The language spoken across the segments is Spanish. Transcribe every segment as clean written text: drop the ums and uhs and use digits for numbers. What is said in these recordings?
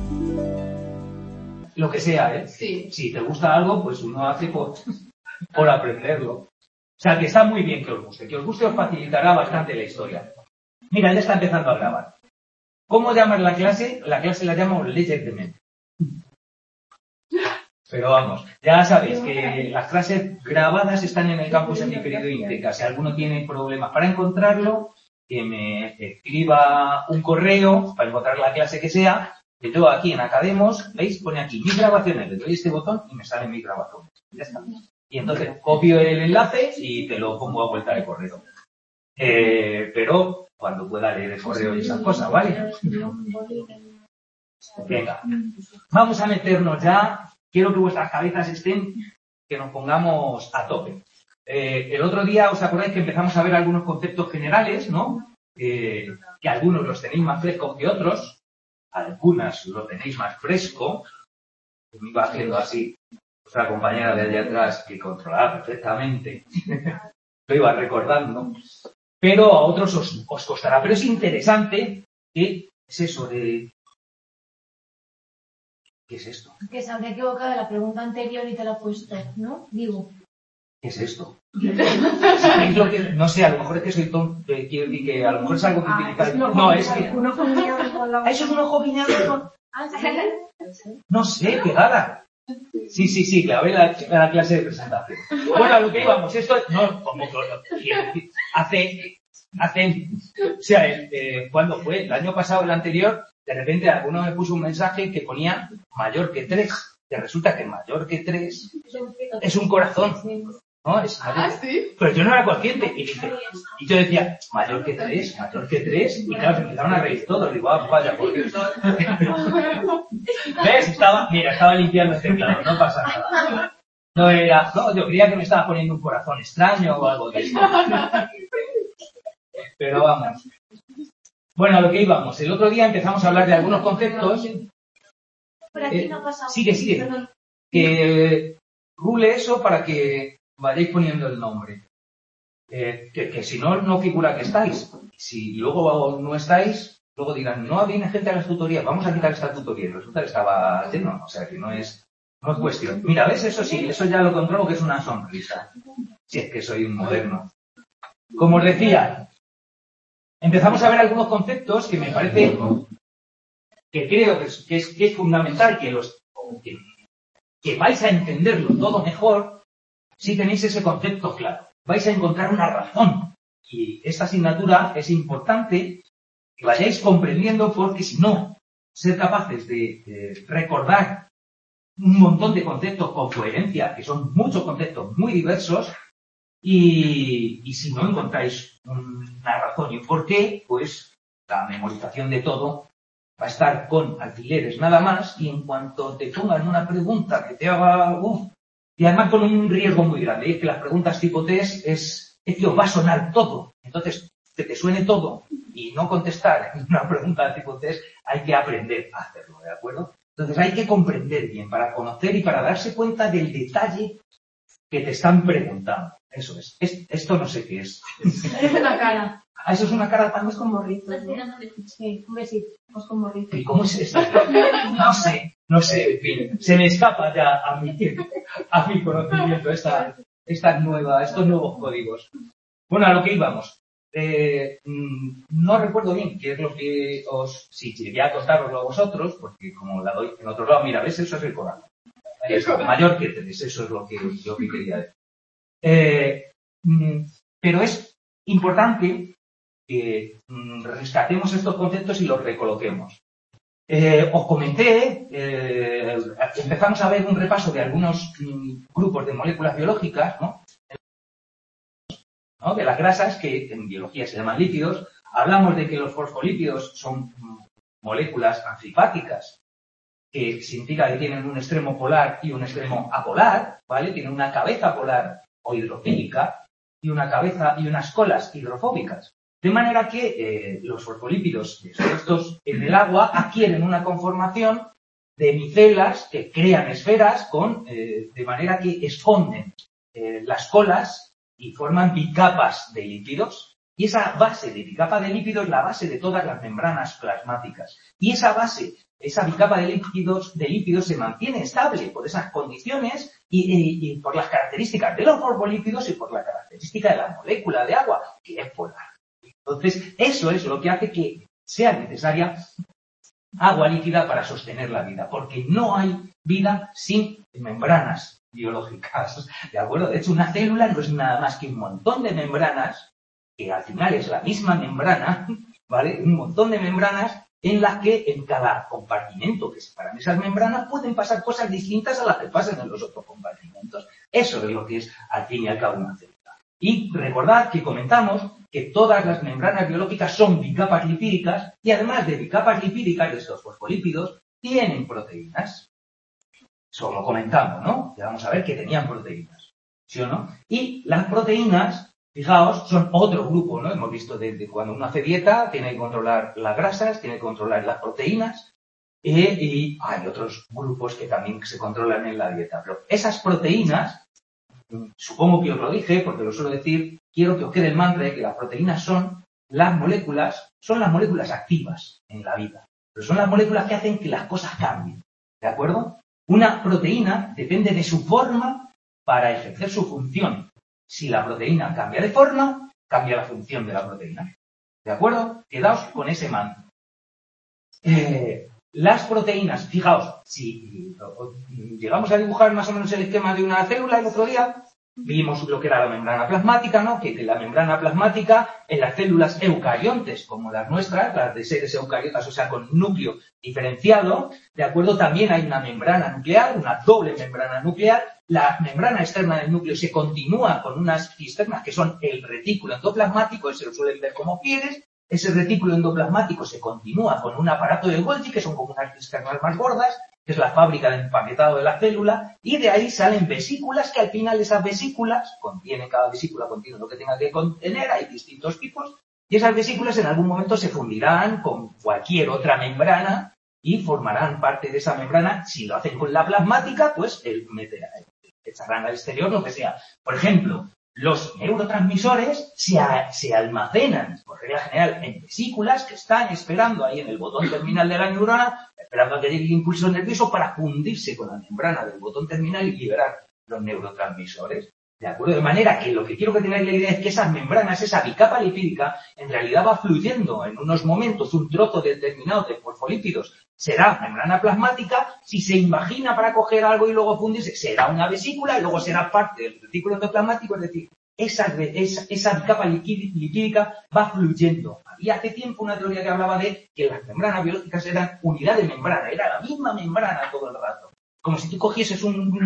Lo que sea, ¿eh? Sí. Si te gusta algo, pues uno hace por aprenderlo. O sea, que está muy bien que os guste. Que os guste os facilitará bastante la historia. Mira, ya está empezando a grabar. ¿Cómo llamas la clase? La clase la llamo Leyes de Mente. Pero vamos, ya sabéis que las clases grabadas están en el campus en mi periodo Ínteca. Si alguno tiene problemas para encontrarlo, que me escriba un correo para encontrar la clase que sea. Que yo aquí en Academos, ¿veis? Pone aquí mis grabaciones, le doy este botón y me salen mis grabaciones. Ya está. Y entonces copio el enlace y te lo pongo a vuelta de correo. Pero cuando pueda leer el correo y esas cosas, ¿vale? Venga, vamos a meternos ya. Quiero que vuestras cabezas estén, que nos pongamos a tope. El otro día, ¿os acordáis que empezamos a ver algunos conceptos generales, ¿no? Que algunos los tenéis más frescos que otros. Algunas lo tenéis más fresco. Me iba haciendo así. Otra compañera de allá atrás que controlaba perfectamente. Lo iba recordando. Pero a otros os costará. Pero es interesante que es eso de... ¿Qué es esto? Que se habría equivocado de la pregunta anterior y te la he puesto, ¿no? Digo. ¿Qué es esto? ¿Sabéis lo que, no sé, a lo mejor es que soy tonto, quiero decir que a lo mejor es algo que utiliza... No, es que... Un ojo guiñado con la... ¿Eso es un ojo guiñado con...? ¿Sí? No sé, pegada. Sí, que a ver la clase de presentación. Bueno, a lo que íbamos, esto... No, como que hace... O sea, ¿cuándo fue? El año pasado, el anterior, de repente alguno me puso un mensaje que ponía mayor que 3. Que resulta que mayor que 3 es un corazón. ¿No? Es mayor. ¿Sí? Pero yo no era consciente. Y yo decía, mayor que 3. Y claro, se empezaron a reír todos. Digo, vaya, porque esto... ¿Ves? Estaba limpiando el teclado, no pasa nada. No, yo creía que me estaba poniendo un corazón extraño o algo de eso. Pero vamos. Bueno, a lo que íbamos. El otro día empezamos a hablar de algunos conceptos. Por aquí no pasa. Sigue. Que rule eso para que vayáis poniendo el nombre. Que si no, no figura que estáis. Si luego no estáis, luego dirán, no viene gente a las tutorías, vamos a quitar esta tutoría. Resulta que estaba lleno, o sea que no es cuestión. Mira, ¿ves? Eso sí, eso ya lo controlo que es una sonrisa. Si es que soy un moderno. Como os decía, empezamos a ver algunos conceptos que me parece que creo que es fundamental que vais a entenderlo todo mejor si tenéis ese concepto claro. Vais a encontrar una razón. Y esta asignatura es importante que vayáis comprendiendo porque si no, ser capaces de recordar un montón de conceptos con coherencia, que son muchos conceptos muy diversos, y si no encontráis una razón y un porqué, pues la memorización de todo va a estar con alfileres nada más, y en cuanto te pongan una pregunta que te haga... y además con un riesgo muy grande, es que las preguntas tipo test es que os va a sonar todo. Entonces, que te suene todo y no contestar una pregunta tipo test, hay que aprender a hacerlo, ¿de acuerdo? Entonces hay que comprender bien para conocer y para darse cuenta del detalle que te están preguntando. Eso es. Esto no sé qué es. Es una cara. Ah, eso es una cara también. Es con morrito. Sí, un besito. Es con morrito. ¿Y cómo es esto? No sé, en fin. Se me escapa ya a mi conocimiento estos nuevos códigos. Bueno, a lo que íbamos. No recuerdo bien qué es lo que si llegué a contároslo a vosotros, porque como la doy en otro lado, mira, ¿ves? Eso es el Corán. Mayor que 3, eso es lo que yo quería decir. Pero es importante que rescatemos estos conceptos y los recoloquemos. Os comenté, empezamos a ver un repaso de algunos grupos de moléculas biológicas, ¿no? De las grasas, que en biología se llaman lípidos. Hablamos de que los fosfolípidos son moléculas anfipáticas, que significa que tienen un extremo polar y un extremo apolar, ¿vale? Tienen una cabeza polar o hidrofílica y una cabeza y unas colas hidrofóbicas. De manera que los fosfolípidos expuestos en el agua adquieren una conformación de micelas que crean esferas de manera que esconden las colas y forman bicapas de lípidos. Y esa base de bicapa de lípidos es la base de todas las membranas plasmáticas. Y esa base, esa bicapa de lípidos se mantiene estable por esas condiciones y por las características de los fosfolípidos y por la característica de la molécula de agua, que es polar. Entonces, eso es lo que hace que sea necesaria agua líquida para sostener la vida, porque no hay vida sin membranas biológicas, ¿de acuerdo? De hecho, una célula no es nada más que un montón de membranas, que al final es la misma membrana, ¿vale? Un montón de membranas en las que en cada compartimento que separan esas membranas pueden pasar cosas distintas a las que pasan en los otros compartimentos. Eso es lo que es, al fin y al cabo, una célula. Y recordad que comentamos que todas las membranas biológicas son bicapas lipídicas y además de bicapas lipídicas, de estos fosfolípidos, tienen proteínas. Eso lo comentamos, ¿no? Y vamos a ver que tenían proteínas, ¿sí o no? Y las proteínas, fijaos, son otro grupo, ¿no? Hemos visto desde cuando uno hace dieta, tiene que controlar las grasas, tiene que controlar las proteínas, y hay otros grupos que también se controlan en la dieta. Pero esas proteínas, supongo que os lo dije, porque lo suelo decir, quiero que os quede el mantra de que las proteínas son las moléculas activas en la vida. Pero son las moléculas que hacen que las cosas cambien, ¿de acuerdo? Una proteína depende de su forma para ejercer su función. Si la proteína cambia de forma, cambia la función de la proteína. ¿De acuerdo? Quedaos con ese mantra. Las proteínas, fijaos, si llegamos a dibujar más o menos el esquema de una célula el otro día, vimos lo que era la membrana plasmática, ¿no? Que la membrana plasmática en las células eucariontes, como las nuestras, las de seres eucariotas, o sea, con núcleo diferenciado, ¿de acuerdo? También hay una membrana nuclear, una doble membrana nuclear. La membrana externa del núcleo se continúa con unas cisternas que son el retículo endoplasmático, ese lo suelen ver como pliegues. Ese retículo endoplasmático se continúa con un aparato de Golgi, que son como unas cisternas más gordas, que es la fábrica de empaquetado de la célula, y de ahí salen vesículas, que al final esas vesículas cada vesícula contiene lo que tenga que contener, hay distintos tipos, y esas vesículas en algún momento se fundirán con cualquier otra membrana y formarán parte de esa membrana. Si lo hacen con la plasmática, pues echarán al exterior lo que sea. Por ejemplo, los neurotransmisores se almacenan, por regla general, en vesículas que están esperando ahí en el botón terminal de la neurona, esperando a que llegue el impulso nervioso para fundirse con la membrana del botón terminal y liberar los neurotransmisores. ¿De acuerdo? De manera que lo que quiero que tengáis la idea es que esas membranas, esa bicapa lipídica, en realidad va fluyendo en unos momentos un trozo determinado de fosfolípidos. Será membrana plasmática, si se imagina para coger algo y luego fundirse, será una vesícula y luego será parte del retículo endoplasmático, es decir, esa bicapa lipídica va fluyendo. Había hace tiempo una teoría que hablaba de que las membranas biológicas eran unidad de membrana, era la misma membrana todo el rato. Como si tú cogieses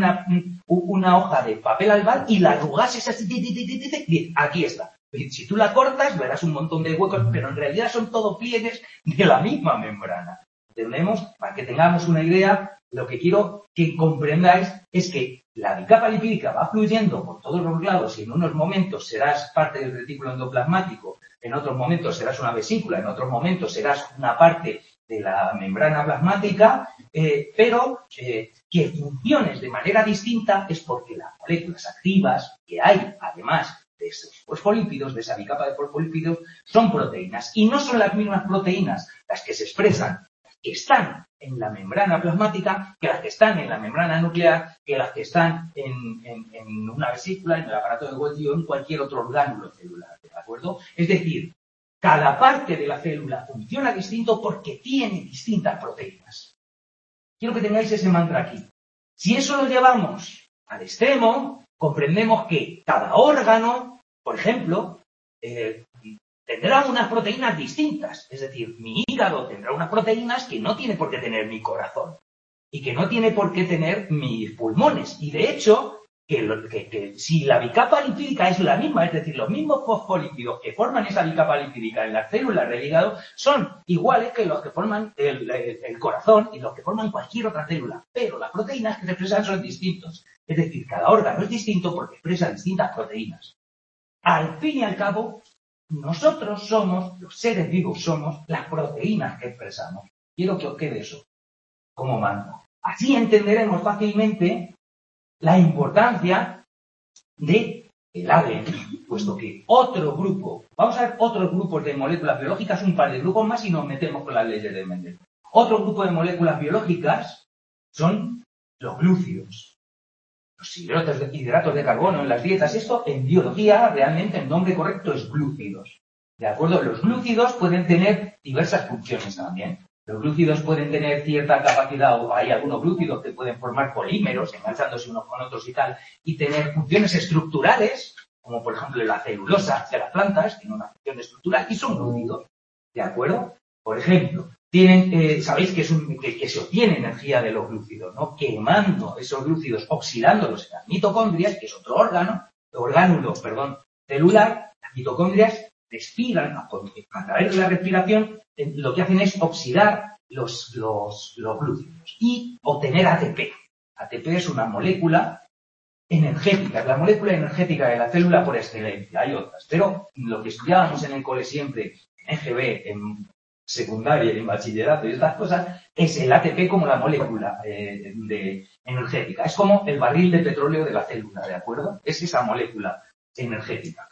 una hoja de papel albal y la arrugases así, aquí está. Si tú la cortas, verás un montón de huecos, pero en realidad son todo pliegues de la misma membrana. ¿Entendemos? Para que tengamos una idea, lo que quiero que comprendáis es que la bicapa lipídica va fluyendo por todos los lados y en unos momentos serás parte del retículo endoplasmático, en otros momentos serás una vesícula, en otros momentos serás una parte de la membrana plasmática, pero que funciones de manera distinta es porque las moléculas activas que hay, además de esos fosfolípidos, de esa bicapa de fosfolípidos, son proteínas. Y no son las mismas proteínas las que se expresan, que están en la membrana plasmática, que las que están en la membrana nuclear, que las que están en una vesícula, en el aparato de Golgi o en cualquier otro orgánulo celular, ¿de acuerdo? Es decir, cada parte de la célula funciona distinto porque tiene distintas proteínas. Quiero que tengáis ese mantra aquí. Si eso lo llevamos al extremo, comprendemos que cada órgano, por ejemplo, tendrá unas proteínas distintas. Es decir, mi hígado tendrá unas proteínas que no tiene por qué tener mi corazón y que no tiene por qué tener mis pulmones. Y de hecho, que si la bicapa lipídica es la misma, es decir, los mismos fosfolípidos que forman esa bicapa lipídica en las células del hígado son iguales que los que forman el corazón y los que forman cualquier otra célula. Pero las proteínas que se expresan son distintos. Es decir, cada órgano es distinto porque expresa distintas proteínas. Al fin y al cabo, nosotros somos, los seres vivos somos, las proteínas que expresamos. Quiero que os quede eso como mando. Así entenderemos fácilmente la importancia de el ADN, puesto que otro grupo, vamos a ver otros grupos de moléculas biológicas, un par de grupos más y nos metemos con las leyes de Mendel. Otro grupo de moléculas biológicas son los glúcidos, los hidratos de carbono en las dietas. Esto en biología realmente el nombre correcto es glúcidos. ¿De acuerdo? Los glúcidos pueden tener diversas funciones también. Los glúcidos pueden tener cierta capacidad, o hay algunos glúcidos que pueden formar polímeros, enganchándose unos con otros y tal, y tener funciones estructurales, como por ejemplo la celulosa de las plantas, tiene una función estructural y son glúcidos. ¿De acuerdo? Por ejemplo, sabéis que se obtiene energía de los glúcidos, ¿no? Quemando esos glúcidos, oxidándolos en las mitocondrias, que es otro orgánulo celular. Las mitocondrias respiran, a través de la respiración, lo que hacen es oxidar los glúcidos y obtener ATP. ATP es una molécula energética, es la molécula energética de la célula por excelencia. Hay otras, pero lo que estudiábamos en el cole siempre, en EGB, en secundaria y en bachillerato y estas cosas, es el ATP como la molécula energética. Es como el barril de petróleo de la célula, ¿de acuerdo? Es esa molécula energética.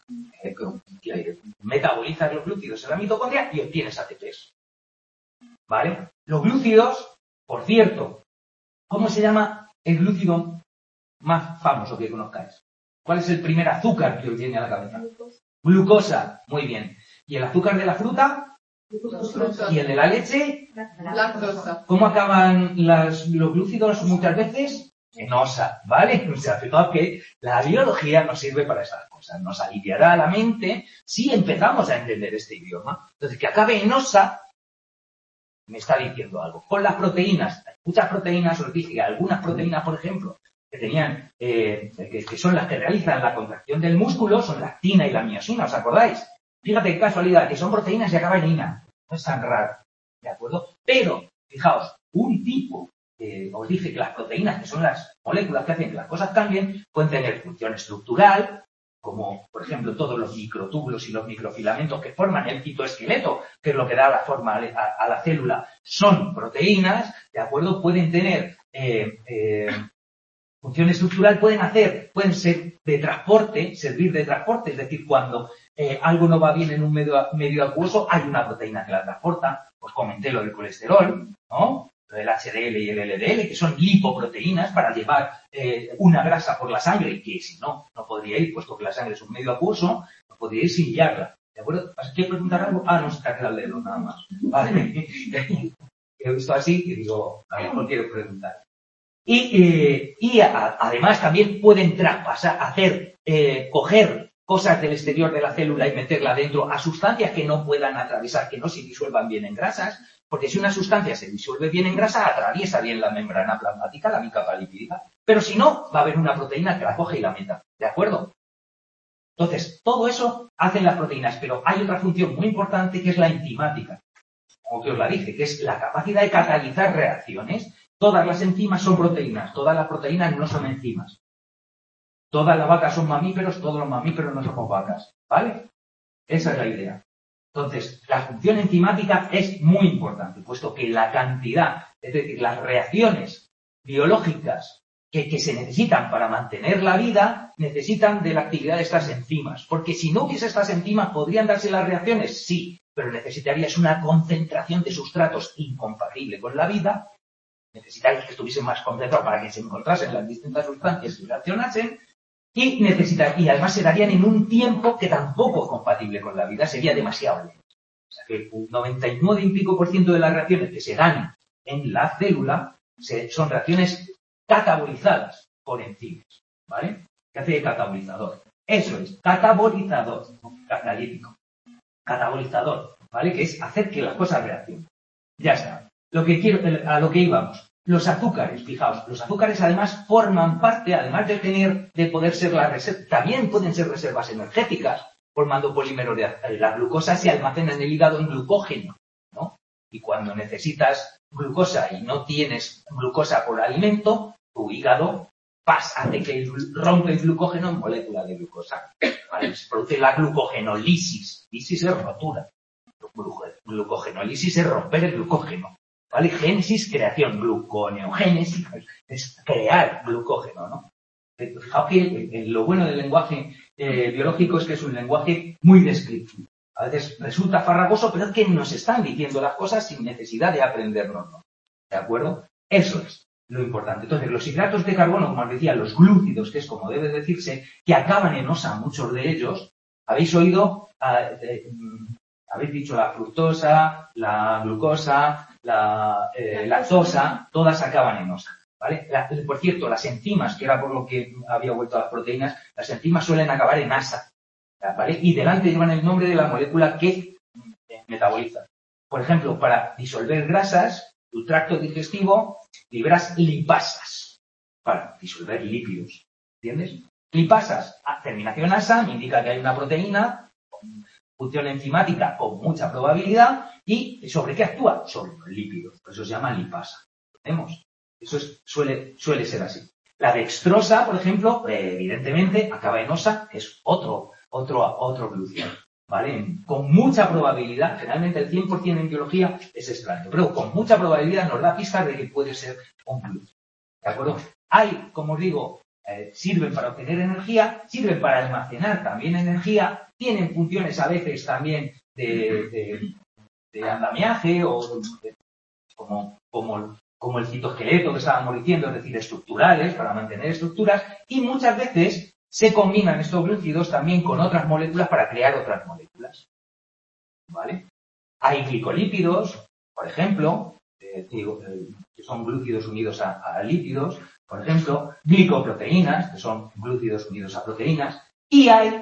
Metabolizas los glúcidos en la mitocondria y obtienes ATPs. ¿Vale? Los glúcidos, por cierto, ¿cómo se llama el glúcido más famoso que conozcáis? ¿Cuál es el primer azúcar que os viene a la cabeza? Glucosa. Muy bien. ¿Y el azúcar de la fruta? Fruta. ¿Y el de la leche? Lactosa. ¿Cómo acaban los glúcidos muchas veces? En osa, ¿vale? O sea, fijaos que la biología nos sirve para estas cosas. Nos aliviará la mente si empezamos a entender este idioma. Entonces, que acabe en osa me está diciendo algo. Con las proteínas, muchas proteínas, os dije que algunas proteínas, por ejemplo, que tenían, que son las que realizan la contracción del músculo, son la actina y la miosina, ¿os acordáis? Fíjate qué casualidad, que son proteínas y acaban en ina. No es tan raro, ¿de acuerdo? Pero, fijaos, un tipo, os dije que las proteínas, que son las moléculas que hacen que las cosas cambien, pueden tener función estructural, como, por ejemplo, todos los microtúbulos y los microfilamentos que forman el citoesqueleto, que es lo que da la forma a la célula, son proteínas, ¿de acuerdo? Pueden tener función estructural, pueden ser de transporte, servir de transporte, es decir, cuando algo no va bien en un medio acuoso, hay una proteína que la transporta. Os comenté lo del colesterol, ¿no? Lo del HDL y el LDL, que son lipoproteínas para llevar una grasa por la sangre, que si no, no podría ir, puesto que la sangre es un medio acuoso, no podría ir sin guiarla. ¿De acuerdo? ¿Quieres preguntar algo? Ah, no, se te ha quedado el dedo, nada más. Vale. He visto así y digo, a lo mejor quiero preguntar. Y además también pueden traspasar, coger cosas del exterior de la célula y meterla dentro a sustancias que no puedan atravesar, que no se disuelvan bien en grasas, porque si una sustancia se disuelve bien en grasa, atraviesa bien la membrana plasmática, la capa lipídica, pero si no, va a haber una proteína que la coge y la meta, ¿de acuerdo? Entonces, todo eso hacen las proteínas, pero hay otra función muy importante que es la enzimática, como que os la dije, que es la capacidad de catalizar reacciones. Todas las enzimas son proteínas, todas las proteínas no son enzimas. Todas las vacas son mamíferos, todos los mamíferos no somos vacas, ¿vale? Esa es la idea. Entonces, la función enzimática es muy importante, puesto que la cantidad, es decir, las reacciones biológicas que se necesitan para mantener la vida, necesitan de la actividad de estas enzimas. Porque si no hubiese estas enzimas, ¿podrían darse las reacciones? Sí, pero necesitarías una concentración de sustratos incompatible con la vida. Necesitarías que estuviesen más concentrados para que se encontrasen las distintas sustancias y reaccionasen. Y además se darían en un tiempo que tampoco es compatible con la vida, sería demasiado lento. O sea que un 99 y pico % de las reacciones que se dan en la célula son reacciones catabolizadas por enzimas, ¿vale? ¿Qué hace de catabolizador? Eso es, catabolizador, catalítico. Catabolizador, ¿vale? Que es hacer que las cosas reaccionen. Ya está. A lo que íbamos. Los azúcares, fijaos, los azúcares además forman parte, además de poder ser la reserva, también pueden ser reservas energéticas, formando polímeros de la glucosa se almacena en el hígado en glucógeno, ¿no? Y cuando necesitas glucosa y no tienes glucosa por alimento, tu hígado hace que rompe el glucógeno en moléculas de glucosa. ¿Vale? Se produce la glucogenólisis. Lisis es rotura. Glucogenólisis es romper el glucógeno. ¿Vale? Génesis, creación. Gluconeogénesis es crear glucógeno, ¿no? Fijaos que lo bueno del lenguaje biológico es que es un lenguaje muy descriptivo. A veces resulta farragoso, pero es que nos están diciendo las cosas sin necesidad de aprendernos. ¿De acuerdo? Eso es lo importante. Entonces, los hidratos de carbono, como os decía, los glúcidos, que es como debe decirse, que acaban en osa, muchos de ellos, habéis oído, habéis dicho la fructosa, la glucosa, la lactosa, todas acaban en osa. ¿Vale? Por cierto, las enzimas, que era por lo que había vuelto a las proteínas, las enzimas suelen acabar en asa, ¿vale? Y delante llevan el nombre de la molécula que metaboliza. Por ejemplo, para disolver grasas, tu tracto digestivo liberas lipasas para disolver lípidos. ¿Entiendes? Lipasas, terminación asa, me indica que hay una proteína con función enzimática con mucha probabilidad. ¿Y sobre qué actúa? Sobre los lípidos. Por eso se llama lipasa. ¿Entendemos? Eso suele ser así. La dextrosa, por ejemplo, evidentemente acaba en osa, que es otro glúcido, ¿vale? Con mucha probabilidad, generalmente el 100% en biología es extraño, pero con mucha probabilidad nos da pistas de que puede ser un glúcido. ¿De acuerdo? Hay, como os digo, sirven para obtener energía, sirven para almacenar también energía, tienen funciones a veces también de andamiaje o como el citoesqueleto que estábamos diciendo, es decir, estructurales, para mantener estructuras, y muchas veces se combinan estos glúcidos también con otras moléculas para crear otras moléculas. ¿Vale? Hay glicolípidos, por ejemplo, que son glúcidos unidos a lípidos, por ejemplo, glicoproteínas, que son glúcidos unidos a proteínas, y hay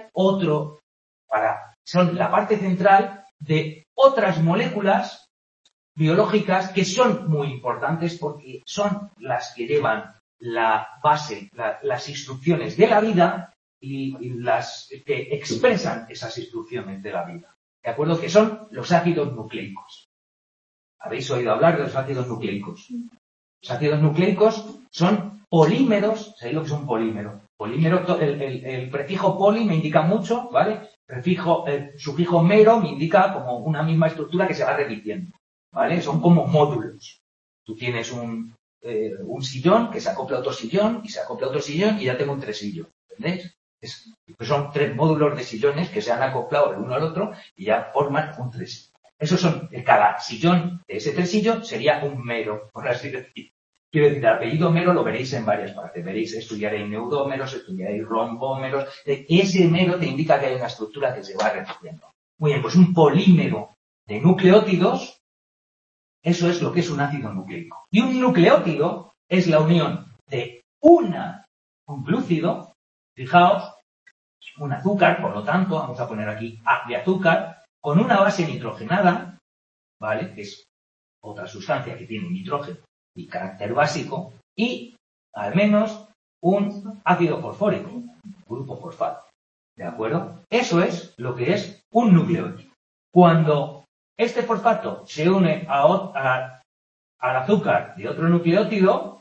son la parte central de otras moléculas biológicas que son muy importantes porque son las que llevan la base, las instrucciones de la vida y las que expresan esas instrucciones de la vida. ¿De acuerdo? Que son los ácidos nucleicos. ¿Habéis oído hablar de los ácidos nucleicos? Los ácidos nucleicos son polímeros. ¿Sabéis lo que es un polímero? Polímero, el prefijo poli me indica mucho, ¿vale? El sufijo mero me indica como una misma estructura que se va repitiendo. ¿Vale? Son como módulos. Tú tienes un sillón que se acopla a otro sillón y se acopla a otro sillón y ya tengo un tresillo. ¿Entendéis? Pues son 3 módulos de sillones que se han acoplado el uno al otro y ya forman un tresillo. Esos son, cada sillón de ese tresillo sería un mero, por así decir. Quiero decir, el apellido mero lo veréis en varias partes. Veréis, estudiaréis neudómeros, estudiaréis rombómeros. Ese mero te indica que hay una estructura que se va repitiendo. Muy bien, pues un polímero de nucleótidos, eso es lo que es un ácido nucleico. Y un nucleótido es la unión de un glúcido, fijaos, un azúcar, por lo tanto, vamos a poner aquí A de azúcar, con una base nitrogenada, ¿vale? Que es otra sustancia que tiene nitrógeno y carácter básico, y al menos un ácido fosfórico, un grupo fosfato. ¿De acuerdo? Eso es lo que es un nucleótido. Cuando este fosfato se une al azúcar de otro nucleótido,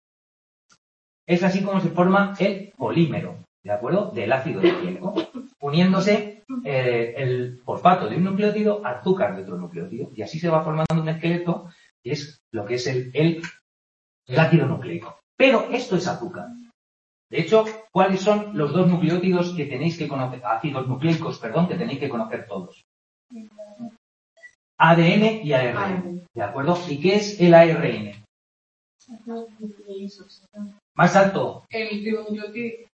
es así como se forma el polímero, ¿de acuerdo? Del ácido nucleico, uniéndose el fosfato de un nucleótido al azúcar de otro nucleótido. Y así se va formando un esqueleto, que es lo que es el ácido nucleico. Pero esto es azúcar. De hecho, ¿cuáles son los 2 nucleótidos que tenéis que conocer? Ácidos nucleicos, perdón, que tenéis que conocer todos. ADN y ARN. ¿De acuerdo? ¿Y qué es el ARN? Más alto. El ribonucleótido.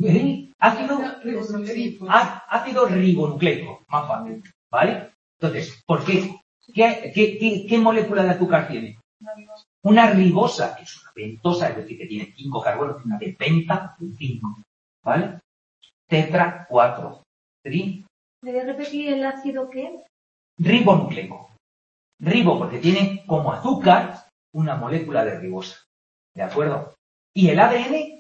Ácido ribonucleico. Más fácil. ¿Vale? Entonces, ¿por qué? ¿Qué molécula de azúcar tiene? Una ribosa, que es una pentosa, es decir, que tiene 5 carbonos, una de penta, 5. ¿Vale? Tetra, 4. ¿Debe repetir el ácido qué? Ribonucleico. Ribo porque tiene como azúcar una molécula de ribosa. ¿De acuerdo? Y el ADN,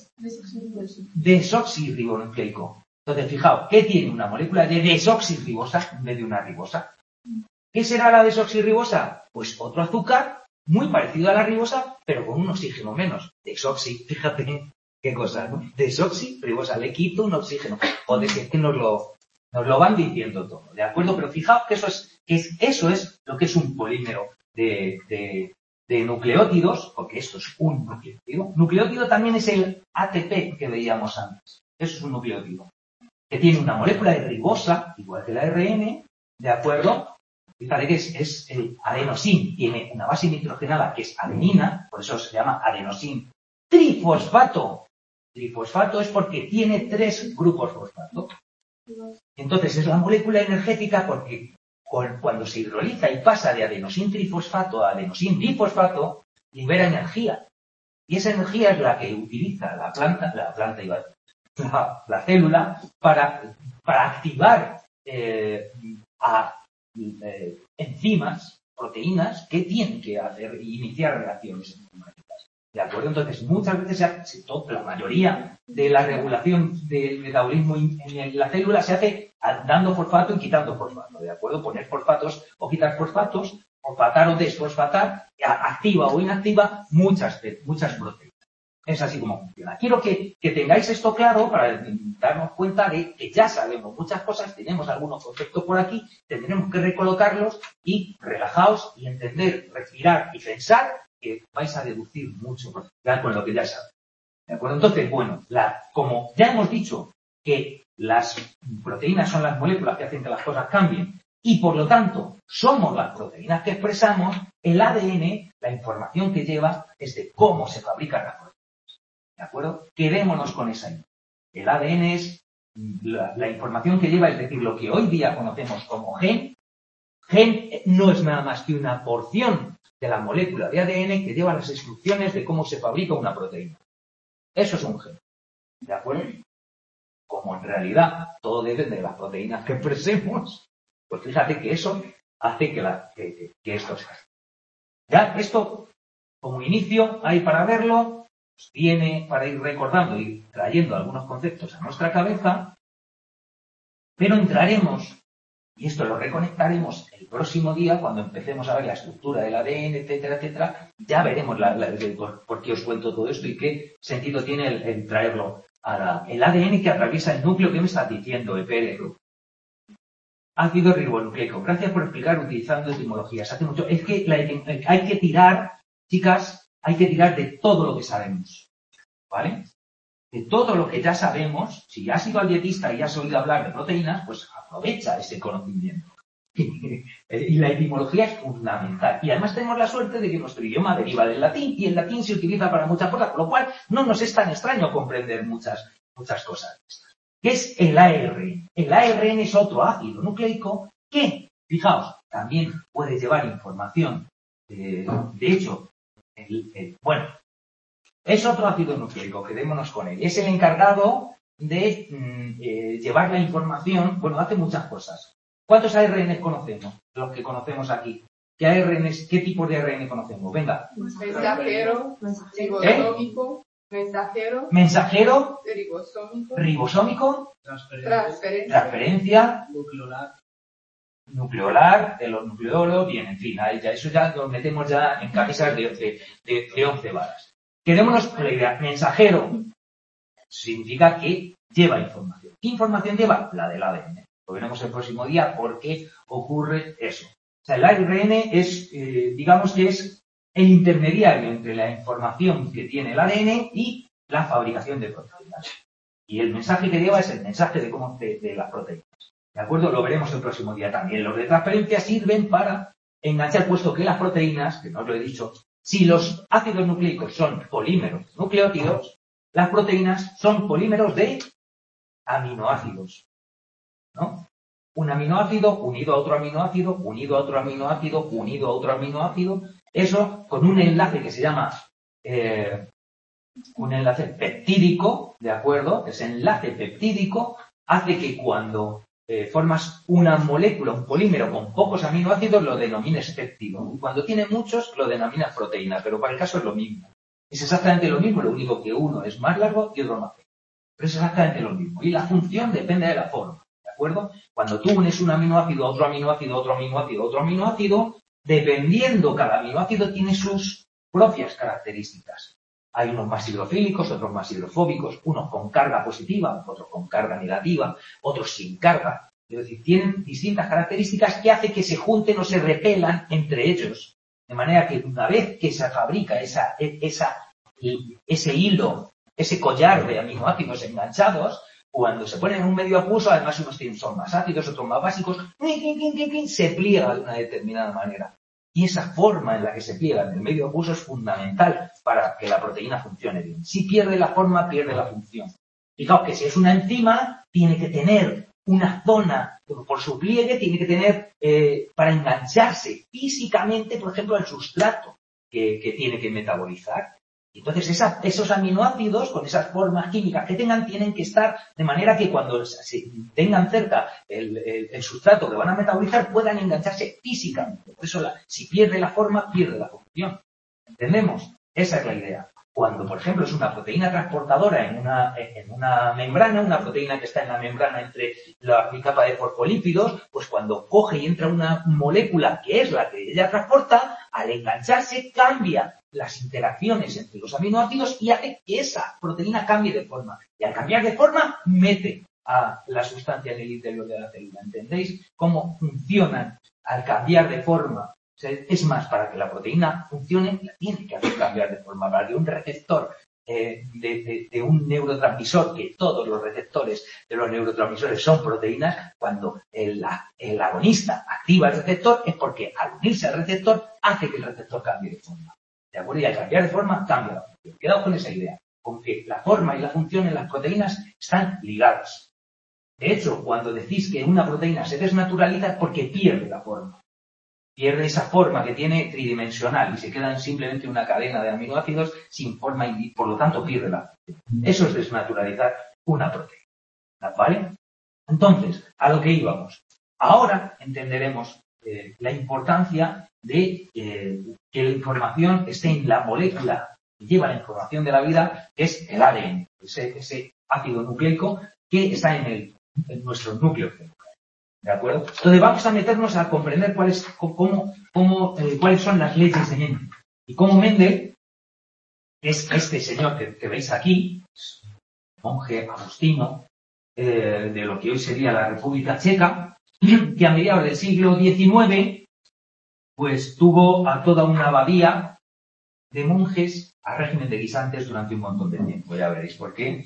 desoxirribonucleico. Entonces, fijaos, ¿qué tiene una molécula de desoxirribosa en vez de una ribosa? ¿Qué será la desoxirribosa? Pues otro azúcar muy parecido a la ribosa, pero con un oxígeno menos. Desoxi, fíjate qué cosa, ¿no? Desoxirribosa, le quito un oxígeno. O de que nos lo van diciendo todo, ¿de acuerdo? Pero fijaos que eso es lo que es un polímero de de nucleótidos, porque esto es un nucleótido. Nucleótido también es el ATP que veíamos antes. Eso es un nucleótido. Que tiene una molécula de ribosa, igual que el ARN, ¿de acuerdo? Fíjate que es el adenosín. Tiene una base nitrogenada que es adenina, por eso se llama adenosín trifosfato. Trifosfato es porque tiene 3 grupos fosfato. Entonces es la molécula energética porque cuando se hidroliza y pasa de adenosín trifosfato a adenosín difosfato, libera energía. Y esa energía es la que utiliza la célula para activar enzimas, proteínas que tienen que iniciar reacciones enzimáticas. ¿De acuerdo? Entonces, muchas veces, la mayoría de la regulación del metabolismo en la célula se hace dando fosfato y quitando fosfato. ¿De acuerdo? Poner fosfatos o quitar fosfatos, fosfatar o desfosfatar, activa o inactiva muchas proteínas. Es así como funciona. Quiero que tengáis esto claro para darnos cuenta de que ya sabemos muchas cosas, tenemos algunos conceptos por aquí, tendremos que recolocarlos y relajaos y entender, respirar y pensar que vais a deducir mucho ya con lo que ya sabéis. ¿De acuerdo? Entonces, bueno, como ya hemos dicho que las proteínas son las moléculas que hacen que las cosas cambien y por lo tanto somos las proteínas que expresamos, el ADN, la información que lleva es de cómo se fabrican las proteínas. ¿De acuerdo? Quedémonos con esa información. El ADN es la información que lleva, es decir, lo que hoy día conocemos como gen. Gen no es nada más que una porción de la molécula de ADN que lleva las instrucciones de cómo se fabrica una proteína. Eso es un gen. ¿De acuerdo? Como en realidad todo depende de las proteínas que expresemos, pues fíjate que eso hace que esto sea. Ya, esto como inicio, ahí para verlo, pues viene para ir recordando y trayendo algunos conceptos a nuestra cabeza, pero entraremos, y esto lo reconectaremos el próximo día cuando empecemos a ver la estructura del ADN, etcétera, etcétera. Ya veremos por qué os cuento todo esto y qué sentido tiene el traerlo a el ADN que atraviesa el núcleo. ¿Qué me estás diciendo, Pérez? Ácido ribonucleico. Gracias por explicar utilizando etimologías. Hace mucho. Es que hay que tirar, chicas, hay que tirar de todo lo que sabemos. ¿Vale? De todo lo que ya sabemos. Si has ido al dietista y has oído hablar de proteínas, pues aprovecha ese conocimiento. Y la etimología es fundamental. Y además tenemos la suerte de que nuestro idioma deriva del latín y el latín se utiliza para muchas cosas, por lo cual no nos es tan extraño comprender muchas cosas. ¿Qué es el ARN? El ARN es otro ácido nucleico que, fijaos, también puede llevar información. De hecho, es otro ácido nucleico, quedémonos con él. Es el encargado de llevar la información, hace muchas cosas. ¿Cuántos ARN conocemos? Los que conocemos aquí. ¿Qué tipos de ARN conocemos? Venga. Mensajero, ribosómico, mensajero, ribosómico, transferencia, nucleolar, de los nucleolos, bien, en fin, eso ya lo metemos ya en camisas de 11 varas. Quedémonos con la idea. Mensajero significa que lleva información. ¿Qué información lleva? La del ADN. Lo veremos el próximo día por qué ocurre eso. O sea, el ARN es, digamos que es el intermediario entre la información que tiene el ADN y la fabricación de proteínas. Y el mensaje que lleva es el mensaje de las proteínas. ¿De acuerdo? Lo veremos el próximo día también. Los de transferencia sirven para enganchar, puesto que las proteínas, que no os lo he dicho, si los ácidos nucleicos son polímeros nucleótidos, las proteínas son polímeros de aminoácidos. ¿No? Un aminoácido unido a otro aminoácido, unido a otro aminoácido, unido a otro aminoácido, eso con un enlace que se llama un enlace peptídico, ¿de acuerdo? Ese enlace peptídico hace que cuando formas una molécula, un polímero con pocos aminoácidos, lo denomines péptido. Y cuando tiene muchos, lo denominas proteína, pero para el caso es lo mismo. Es exactamente lo mismo, lo único que uno es más largo y otro más pequeño. Pero es exactamente lo mismo. Y la función depende de la forma. ¿De acuerdo? Cuando tú unes un aminoácido a otro aminoácido, otro aminoácido, otro aminoácido, dependiendo, cada aminoácido tiene sus propias características. Hay unos más hidrofílicos, otros más hidrofóbicos, unos con carga positiva, otros con carga negativa, otros sin carga. Es decir, tienen distintas características que hacen que se junten o se repelan entre ellos. De manera que una vez que se fabrica ese hilo, ese collar de aminoácidos enganchados, cuando se ponen en un medio acuoso, además unos son más ácidos, otros más básicos, se pliega de una determinada manera. Y esa forma en la que se pliega en el medio acuoso es fundamental para que la proteína funcione bien. Si pierde la forma, pierde la función. Fijaos que si es una enzima, tiene que tener una zona, por su pliegue, tiene que tener, para engancharse físicamente, por ejemplo, al sustrato que tiene que metabolizar. Entonces, esos aminoácidos, con esas formas químicas que tengan, tienen que estar de manera que cuando se tengan cerca el sustrato que van a metabolizar, puedan engancharse físicamente. Por eso, si pierde la forma, pierde la función. ¿Entendemos? Esa es la idea. Cuando, por ejemplo, es una proteína transportadora en una membrana, una proteína que está en la membrana entre la capa de fosfolípidos, pues cuando coge y entra una molécula que es la que ella transporta, al engancharse cambia las interacciones entre los aminoácidos y hace que esa proteína cambie de forma. Y al cambiar de forma, mete a la sustancia en el interior de la célula. ¿Entendéis cómo funcionan al cambiar de forma? O sea, es más, para que la proteína funcione, la tiene que hacer cambiar de forma. Para que un receptor de un neurotransmisor, que todos los receptores de los neurotransmisores son proteínas, cuando el agonista activa el receptor, es porque al unirse al receptor, hace que el receptor cambie de forma. ¿De acuerdo? Y al cambiar de forma, cambia la función. Quedaos con esa idea, con que la forma y la función en las proteínas están ligadas. De hecho, cuando decís que una proteína se desnaturaliza es porque pierde la forma. Pierde esa forma que tiene tridimensional y se queda en simplemente una cadena de aminoácidos sin forma y por lo tanto pierde la función. Eso es desnaturalizar una proteína. ¿Vale? Entonces, a lo que íbamos. Ahora entenderemos la importancia de que la información esté en la molécula que lleva la información de la vida, que es el ADN, ese ácido nucleico que está en nuestro núcleo celular. ¿De acuerdo? Entonces vamos a meternos a comprender cuáles son las leyes de Mendel. Y cómo Mendel es este señor que veis aquí, monje agustino de lo que hoy sería la República Checa, que a mediados del siglo XIX pues tuvo a toda una abadía de monjes a régimen de guisantes durante un montón de tiempo. Ya veréis por qué.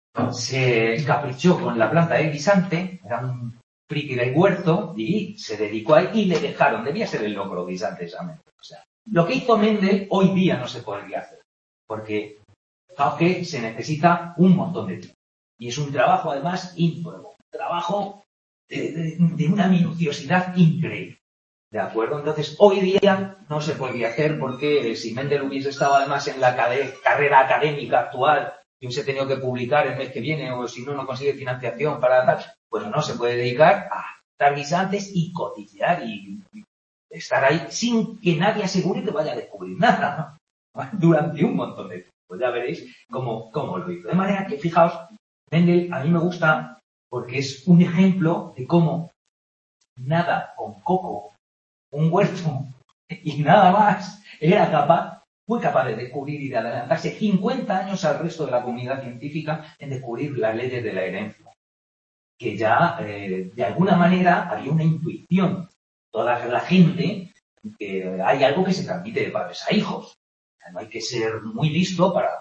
Se caprichó con la planta de guisante, era un friki del huerto, y se dedicó a él y le dejaron, debía ser el logro guisante esa mente. O sea, lo que hizo Mendel hoy día no se podría hacer, porque aunque se necesita un montón de tiempo. Y es un trabajo además ímprobo, un trabajo de una minuciosidad increíble. ¿De acuerdo? Entonces, hoy día no se podría hacer porque si Mendel hubiese estado además en la carrera académica actual y hubiese tenido que publicar el mes que viene o si no consigue financiación para tal, pues no se puede dedicar a dar guisantes y cotillear y estar ahí sin que nadie asegure que vaya a descubrir nada, ¿no? Durante un montón de tiempo. Pues ya veréis cómo lo hizo. De manera que, fijaos, Mendel a mí me gusta porque es un ejemplo de cómo nada con coco, un huerto y nada más fue capaz de descubrir y de adelantarse 50 años al resto de la comunidad científica en descubrir las leyes de la herencia. Que ya, de alguna manera, había una intuición. Toda la gente, que hay algo que se transmite de padres a hijos. O sea, no hay que ser muy listo para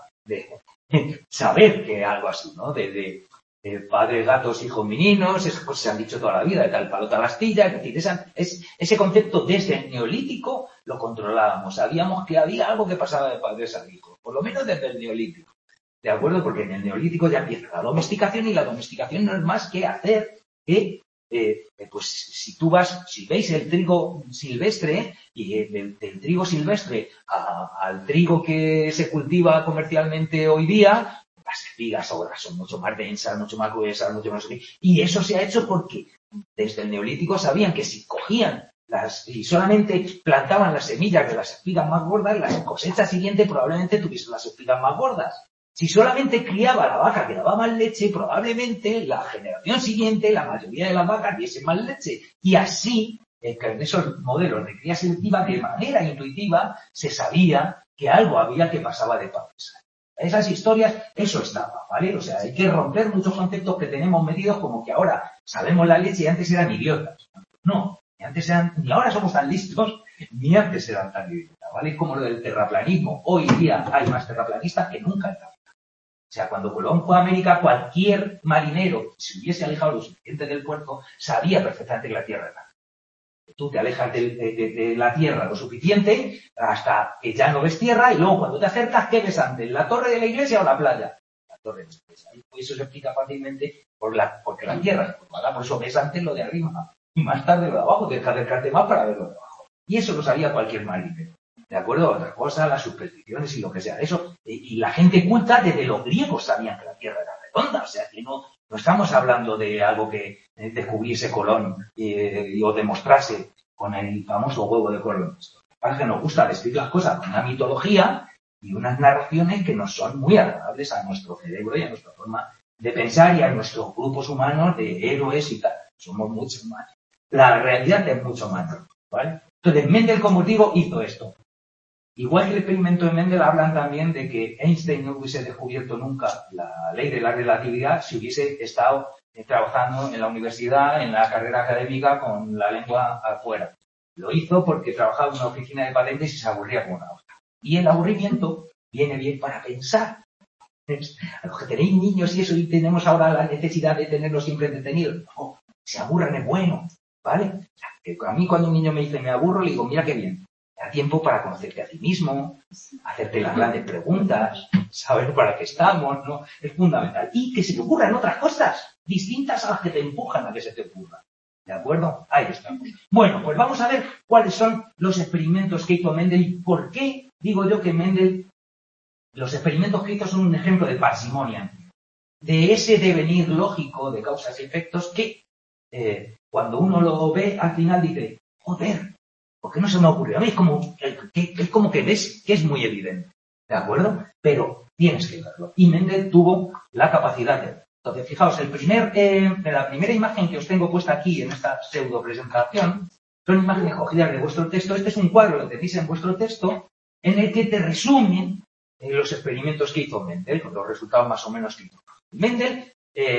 saber que algo así, ¿no? De padres gatos, hijos meninos, esas cosas se han dicho toda la vida, de tal palo tal astilla, es decir, ese concepto desde el neolítico lo controlábamos, sabíamos que había algo que pasaba de padres a hijos, por lo menos desde el neolítico, ¿de acuerdo? Porque en el neolítico ya empieza la domesticación y la domesticación no es más que hacer que, pues si veis el trigo silvestre y del trigo silvestre al trigo que se cultiva comercialmente hoy día, las espigas ahora son mucho más densas, mucho más gruesas, mucho más... Y eso se ha hecho porque desde el neolítico sabían que si cogían y solamente plantaban las semillas de las espigas más gordas, la cosecha siguiente probablemente tuviese las espigas más gordas. Si solamente criaba la vaca que daba más leche, probablemente la generación siguiente, la mayoría de las vacas diese más leche. Y así, en esos modelos de cría selectiva, de manera intuitiva, se sabía que algo había que pasaba de padres. Esas historias, eso estaba, ¿vale? O sea, hay que romper muchos conceptos que tenemos medidos como que ahora sabemos la leche y antes eran idiotas. No, ni ahora somos tan listos ni antes eran tan viviendas, ¿vale? Como lo del terraplanismo. Hoy día hay más terraplanistas que nunca en la vida. O sea, cuando Colón fue a América, cualquier marinero, si hubiese alejado lo suficiente del puerto, sabía perfectamente que la Tierra era. Tú te alejas de la Tierra lo suficiente hasta que ya no ves tierra y luego cuando te acercas, ¿qué ves antes? ¿La torre de la iglesia o la playa? La torre de la iglesia. Y eso se explica fácilmente porque la Tierra es curvada, por eso ves antes lo de arriba y más tarde lo de abajo, tienes que acercarte más para ver lo de abajo. Y eso lo sabía cualquier marinero. ¿De acuerdo? Otra cosa, las supersticiones y lo que sea. Eso, y la gente culta desde los griegos sabían que la Tierra era redonda. O sea, que no estamos hablando de algo que descubriese Colón o demostrase con el famoso huevo de Colón. Para que nos gusta decir las cosas con una mitología y unas narraciones que nos son muy agradables a nuestro cerebro y a nuestra forma de pensar y a nuestros grupos humanos de héroes y tal. Somos mucho más. La realidad es mucho más, ¿vale? Entonces, Mendel, como os digo, hizo esto. Igual que el experimento de Mendel, hablan también de que Einstein no hubiese descubierto nunca la ley de la relatividad si hubiese estado trabajando en la universidad, en la carrera académica, con la lengua afuera. Lo hizo porque trabajaba en una oficina de patentes y se aburría con una hoja. Y el aburrimiento viene bien para pensar. A los que tenéis niños y eso y tenemos ahora la necesidad de tenerlos siempre entretenidos, no, se aburran es bueno, ¿vale? A mí cuando un niño me dice me aburro, le digo, mira qué bien. Da tiempo para conocerte a ti mismo, hacerte las grandes preguntas, saber para qué estamos, ¿no? Es fundamental. Y que se te ocurran otras cosas distintas a las que te empujan a que se te ocurran. ¿De acuerdo? Ahí estamos. Bueno, pues vamos a ver cuáles son los experimentos que hizo Mendel y por qué digo yo que Mendel, los experimentos que hizo son un ejemplo de parsimonia, de ese devenir lógico de causas y efectos que cuando uno lo ve al final dice, joder, ¿por qué no se me ocurrió a mí? Es como que ves que es muy evidente, ¿de acuerdo? Pero tienes que verlo. Y Mendel tuvo la capacidad de verlo. Entonces, fijaos, la primera imagen que os tengo puesta aquí en esta pseudo presentación son imágenes cogidas de vuestro texto. Este es un cuadro que tenéis en vuestro texto en el que te resumen los experimentos que hizo Mendel, con los resultados más o menos que hizo. Mendel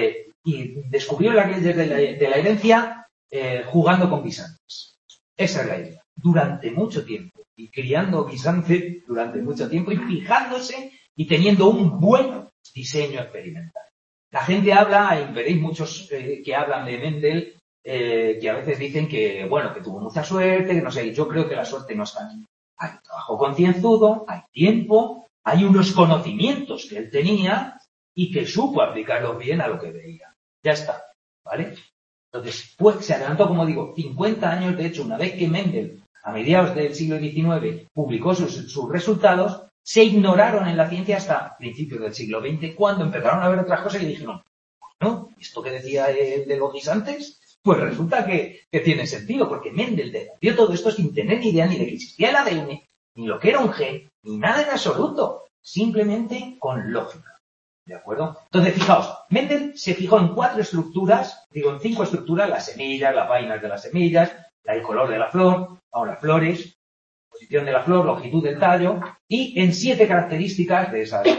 descubrió las leyes de la herencia jugando con guisantes. Esa es la idea. Durante mucho tiempo. Y criando guisantes durante mucho tiempo y fijándose y teniendo un buen diseño experimental. La gente habla, y veréis muchos que hablan de Mendel, que a veces dicen que, bueno, que tuvo mucha suerte, que no sé, yo creo que la suerte no está aquí. Hay trabajo concienzudo, hay tiempo, hay unos conocimientos que él tenía y que supo aplicarlos bien a lo que veía. Ya está, ¿vale? Entonces, pues se adelantó, como digo, 50 años. De hecho, una vez que Mendel, a mediados del siglo XIX, publicó sus resultados, se ignoraron en la ciencia hasta principios del siglo XX, cuando empezaron a ver otras cosas y dijeron, no, esto que decía de los guisantes, pues resulta que tiene sentido, porque Mendel dio todo esto sin tener ni idea ni de que existía el ADN, ni lo que era un gen, ni nada en absoluto, simplemente con lógica. ¿De acuerdo? Entonces, fijaos, Mendel se fijó en 4 estructuras, en 5 estructuras, las semillas, las vainas de las semillas, el color de la flor, ahora las flores, posición de la flor, longitud del tallo, y en 7 características de esas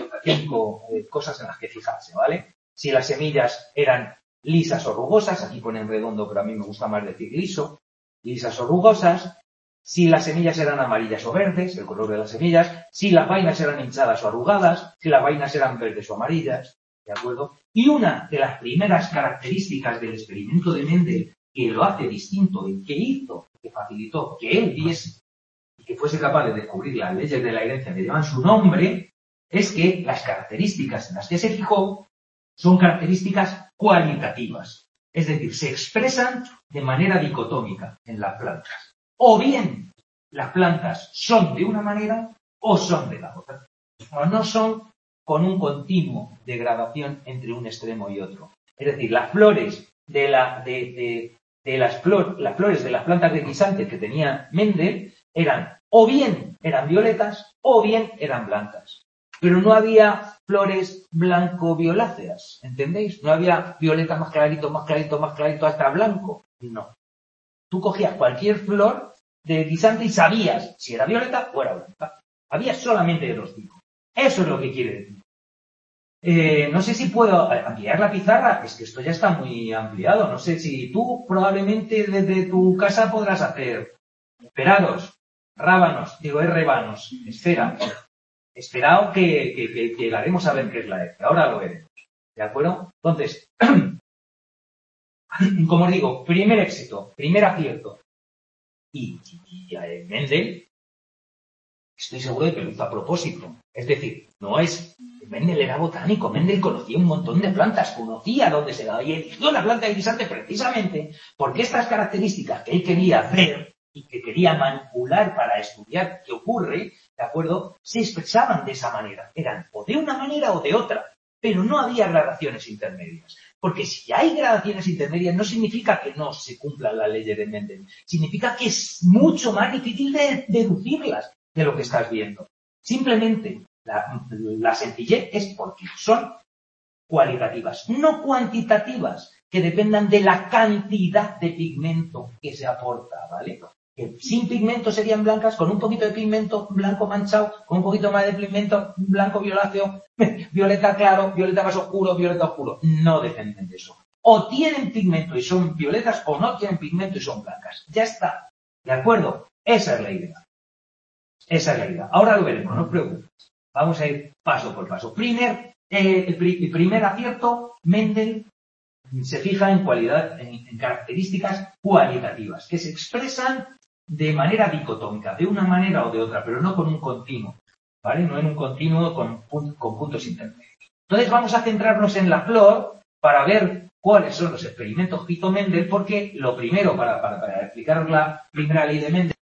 5 cosas en las que fijarse, ¿vale? Si las semillas eran lisas o rugosas, aquí ponen redondo, pero a mí me gusta más decir liso, lisas o rugosas, si las semillas eran amarillas o verdes, el color de las semillas, si las vainas eran hinchadas o arrugadas, si las vainas eran verdes o amarillas, ¿de acuerdo? Y una de las primeras características del experimento de Mendel que lo hace distinto y que hizo, que facilitó que él viese y que fuese capaz de descubrir las leyes de la herencia que llevan su nombre, es que las características en las que se fijó son características cualitativas. Es decir, se expresan de manera dicotómica en las plantas. O bien las plantas son de una manera o son de la otra. No son con un continuo de gradación entre un extremo y otro. Es decir, las flores las flores de las plantas de guisantes que tenía Mendel eran o bien eran violetas o bien eran blancas. Pero no había flores blanco-violáceas, ¿entendéis? No había violeta más clarito, más clarito, más clarito hasta blanco. No. Tú cogías cualquier flor de guisante y sabías si era violeta o era blanca. Había solamente 2 tipos. Eso es lo que quiere decir. No sé si puedo ampliar la pizarra, es que esto ya está muy ampliado. No sé si tú probablemente desde tu casa podrás hacer. Esperaros, rebanos, esfera. Esperado que llegaremos a ver qué es la F. Ahora lo veremos. ¿De acuerdo? Entonces, como os digo, primer éxito, primer acierto. Y Mendel, estoy seguro de que lo hizo a propósito. Es decir, Mendel era botánico, Mendel conocía un montón de plantas, conocía dónde se daba y eligió la planta de guisante precisamente porque estas características que él quería ver y que quería manipular para estudiar qué ocurre, ¿de acuerdo?, se expresaban de esa manera. Eran o de una manera o de otra, pero no había gradaciones intermedias. Porque si hay gradaciones intermedias no significa que no se cumplan las leyes de Mendel, significa que es mucho más difícil de deducirlas de lo que estás viendo. Simplemente la sencillez es porque son cualitativas, no cuantitativas, que dependan de la cantidad de pigmento que se aporta, ¿vale? Que sin pigmento serían blancas, con un poquito de pigmento blanco manchado, con un poquito más de pigmento blanco violáceo, violeta claro, violeta más oscuro, violeta oscuro. No dependen de eso. O tienen pigmento y son violetas, o no tienen pigmento y son blancas. Ya está. ¿De acuerdo? Esa es la idea. Esa es la idea. Ahora lo veremos, no os preocupéis. Vamos a ir paso por paso. El primer acierto, Mendel se fija en características cualitativas, que se expresan de manera dicotómica, de una manera o de otra, pero no con un continuo, ¿vale? No en un continuo con puntos intermedios. Entonces vamos a centrarnos en la flor para ver cuáles son los experimentos que hizo Mendel, porque lo primero, para explicaros la primera ley de Mendel,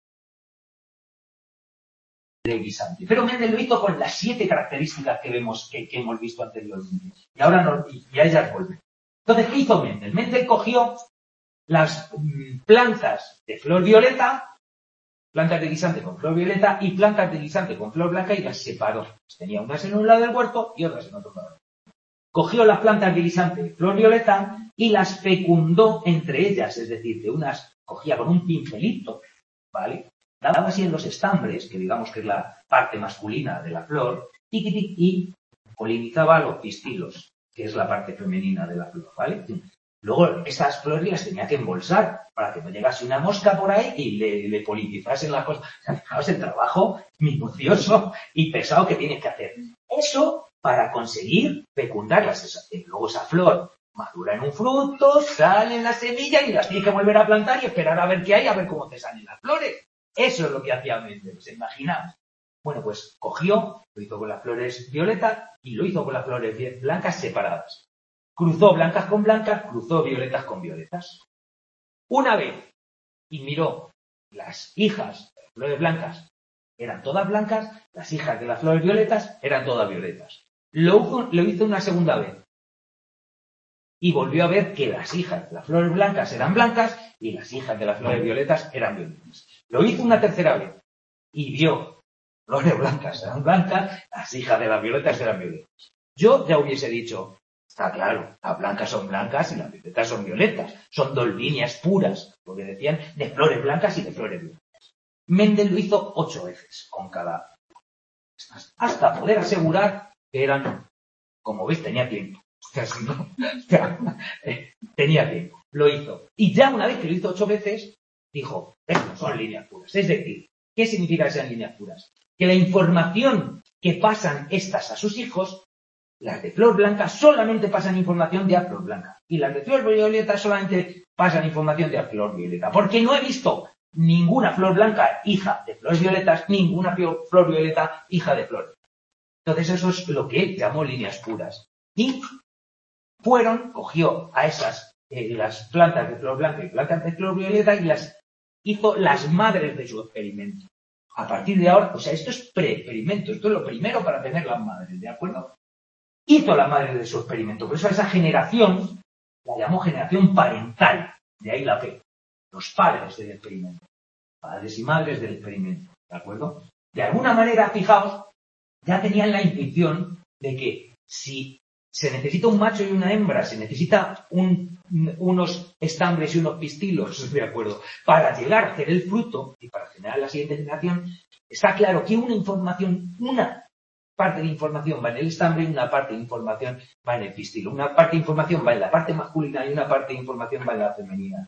de guisante. Pero Mendel lo hizo con las 7 características que hemos visto anteriormente. Y ahora ya ellas vuelven. Entonces, ¿qué hizo Mendel? Mendel cogió las plantas de flor violeta, plantas de guisante con flor violeta y plantas de guisante con flor blanca y las separó. Tenía unas en un lado del huerto y otras en otro lado. Cogió las plantas de guisante de flor violeta y las fecundó entre ellas, es decir, de unas cogía con un pincelito, ¿vale? Daba así en los estambres, que digamos que es la parte masculina de la flor, y polinizaba los pistilos, que es la parte femenina de la flor, ¿vale? Luego, estas flores las tenía que embolsar para que no llegase una mosca por ahí y le polinizasen las cosas. Fijaos el trabajo minucioso y pesado que tienes que hacer. Eso para conseguir fecundarlas. Luego esa flor madura en un fruto, salen las semillas y las tienes que volver a plantar y esperar a ver qué hay, a ver cómo te salen las flores. Eso es lo que hacía Mendel, ¿os imagináis? Bueno, pues cogió, lo hizo con las flores violetas y lo hizo con las flores blancas separadas. Cruzó blancas con blancas, cruzó violetas con violetas. Una vez, y miró, las hijas de las flores blancas eran todas blancas, las hijas de las flores violetas eran todas violetas. Lo hizo una segunda vez. Y volvió a ver que las hijas de las flores blancas eran blancas y las hijas de las flores violetas eran violetas. Lo hizo una tercera vez y vio flores blancas eran blancas, las hijas de las violetas eran violetas. Yo ya hubiese dicho, está claro, las blancas son blancas y las violetas son violetas. Son 2 líneas puras, lo que decían, de flores blancas y de flores violetas. Mendel lo hizo 8 veces con cada hasta poder asegurar que eran, como veis, tenía tiempo. Tenía tiempo. Lo hizo. Y ya una vez que lo hizo 8 veces, dijo, son líneas puras. Es decir, ¿qué significa que sean líneas puras? Que la información que pasan estas a sus hijos, las de flor blanca, solamente pasan información de a flor blanca. Y las de flor violeta solamente pasan información de a flor violeta. Porque no he visto ninguna flor blanca hija de flores violetas, ninguna flor violeta hija de flor. Entonces eso es lo que él llamó líneas puras. Y cogió a esas, las plantas de flor blanca y plantas de flor violeta y las hizo las madres de su experimento. A partir de ahora, o sea, esto es pre-experimento, esto es lo primero para tener las madres, ¿de acuerdo? Hizo las madres de su experimento, por eso a esa generación la llamó generación parental, de ahí la P, los padres del experimento, padres y madres del experimento, ¿de acuerdo? De alguna manera, fijaos, ya tenían la intuición de que si se necesita un macho y una hembra, se necesita unos estambres y unos pistilos, ¿de acuerdo? Para llegar a hacer el fruto y para generar la siguiente generación, está claro que una parte de información va en el estambre y una parte de información va en el pistilo. Una parte de información va en la parte masculina y una parte de información va en la femenina.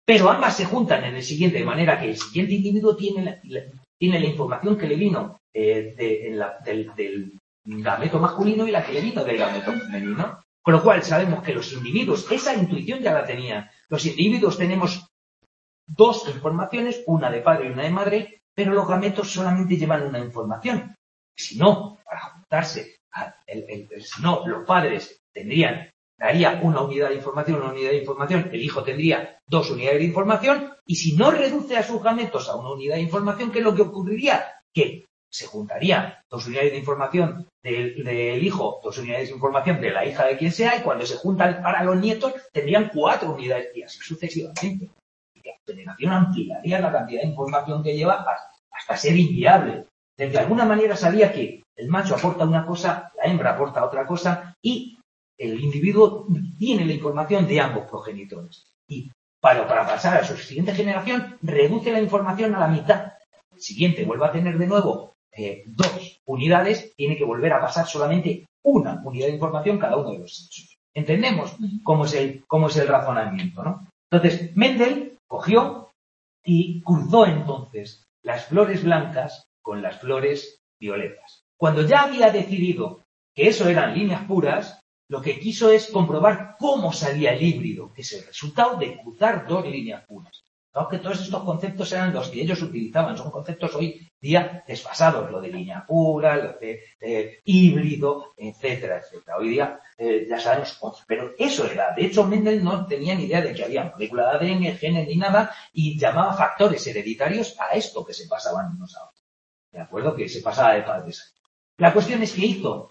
pero ambas se juntan en el siguiente, de manera que el siguiente individuo tiene la información que le vino del gameto masculino y la que le vino del gameto femenino. Con lo cual sabemos que los individuos, esa intuición ya la tenían. Los individuos tenemos dos informaciones, una de padre y una de madre, pero los gametos solamente llevan una información. Si no, para juntarse, si no, los padres daría una unidad de información, el hijo tendría dos unidades de información, y si no reduce a sus gametos a una unidad de información, ¿qué es lo que ocurriría? Que se juntarían dos unidades de información del hijo, dos unidades de información de la hija de quien sea, y cuando se juntan para los nietos, tendrían 4 unidades, y así sucesivamente. Y la generación ampliaría la cantidad de información que lleva hasta ser inviable. De alguna manera sabía que el macho aporta una cosa, la hembra aporta otra cosa, y el individuo tiene la información de ambos progenitores. Y para pasar a su siguiente generación, reduce la información a la mitad. El siguiente vuelve a tener de nuevo 2 unidades, tiene que volver a pasar solamente una unidad de información cada uno de los sexos. ¿Entendemos cómo es el razonamiento, ¿no? Entonces, Mendel cogió y cruzó entonces las flores blancas con las flores violetas. Cuando ya había decidido que eso eran líneas puras, lo que quiso es comprobar cómo salía el híbrido, que es el resultado de cruzar 2 líneas puras. Claro que todos estos conceptos eran los que ellos utilizaban, son conceptos hoy día desfasados, lo de línea pura, lo de híbrido, etcétera, etcétera. Hoy día ya sabemos, pero eso era. De hecho, Mendel no tenía ni idea de que había molécula de ADN, genes ni nada, y llamaba factores hereditarios a esto que se pasaban unos a otros. ¿De acuerdo? Que se pasaba de padres a hijos. La cuestión es que hizo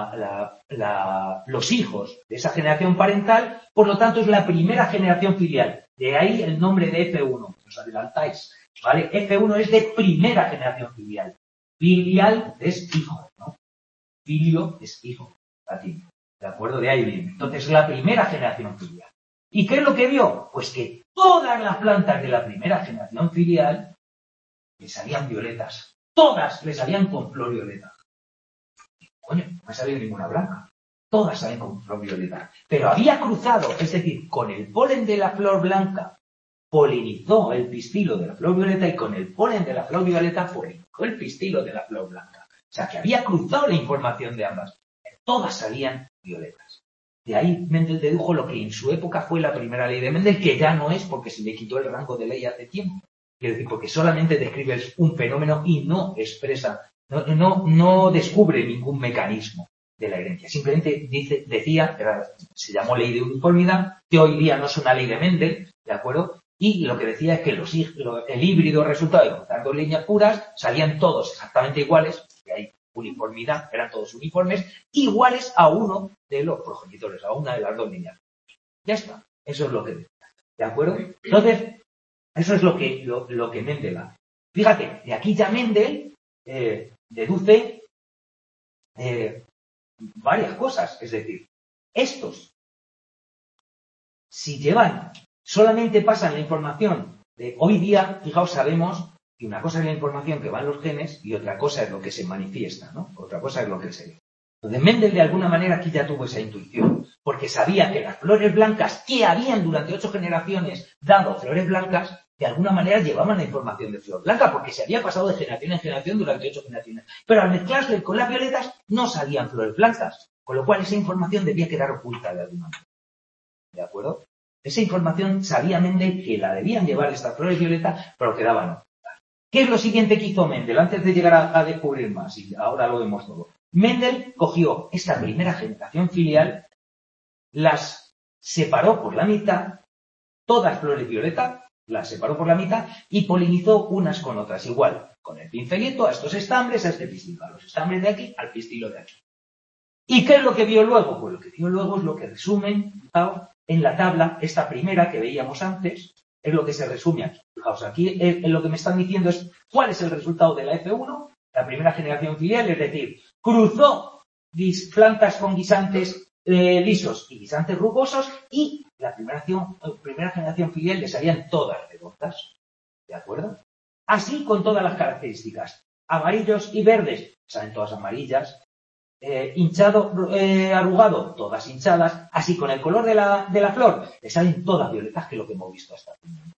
los hijos de esa generación parental, por lo tanto es la primera generación filial. De ahí el nombre de F1, os adelantáis, ¿vale? F1 es de primera generación filial. Filial es hijo, ¿no? Filio es hijo, latín. ¿De acuerdo? De ahí viene. Entonces, la primera generación filial. ¿Y qué es lo que vio? Pues que todas las plantas de la primera generación filial le salían violetas. Todas le salían con flor violeta. Coño, no me ha salido ninguna blanca. Todas salen con flor violeta. Pero había cruzado, es decir, con el polen de la flor blanca, polinizó el pistilo de la flor violeta, y con el polen de la flor violeta polinizó el pistilo de la flor blanca. O sea, que había cruzado la información de ambas. Todas salían violetas. De ahí Mendel dedujo lo que en su época fue la primera ley de Mendel, que ya no es porque se le quitó el rango de ley hace tiempo. Quiero decir, porque solamente describe un fenómeno y no expresa, no descubre ningún mecanismo de la herencia. Simplemente decía, se llamó ley de uniformidad, que hoy día no es una ley de Mendel, ¿de acuerdo? Y lo que decía es que el híbrido resultado de cruzar 2 líneas puras salían todos exactamente iguales, que hay uniformidad, eran todos uniformes, iguales a uno de los progenitores, a una de las 2 líneas. Ya está, eso es lo que decía, ¿de acuerdo? Entonces, eso es lo que Mendel hace. Fíjate, de aquí ya Mendel deduce varias cosas. Es decir, estos, si solamente pasan la información de hoy día, fijaos, sabemos que una cosa es la información que va en los genes y otra cosa es lo que se manifiesta, ¿no? Otra cosa es lo que se ve. Entonces Mendel de alguna manera aquí ya tuvo esa intuición, porque sabía que las flores blancas que habían durante 8 generaciones dado flores blancas, de alguna manera llevaban la información de flor blanca, porque se había pasado de generación en generación durante 8 generaciones. Pero al mezclarse con las violetas no salían flores blancas, con lo cual esa información debía quedar oculta de alguna manera. ¿De acuerdo? Esa información sabía Mendel que la debían llevar estas flores violetas, pero quedaban ocultas. ¿Qué es lo siguiente que hizo Mendel antes de llegar a descubrir más? Y ahora lo vemos todo. Mendel cogió esta primera generación filial, las separó por la mitad, todas flores violetas, las separó por la mitad y polinizó unas con otras, igual, con el pincelito a estos estambres, a este pistilo, a los estambres de aquí, al pistilo de aquí. ¿Y qué es lo que vio luego? Pues lo que vio luego es lo que resumen, fijaos, en la tabla, esta primera que veíamos antes, es lo que se resume aquí. Fijaos, aquí lo que me están diciendo es cuál es el resultado de la F1, la primera generación filial, es decir, cruzó plantas con guisantes lisos y guisantes rugosos, y la primera generación filial le salían todas redondas. ¿De acuerdo? Así con todas las características. Amarillos y verdes, salen todas amarillas. Hinchado, arrugado, todas hinchadas. Así con el color de la flor, le salen todas violetas, que es lo que hemos visto hasta aquí.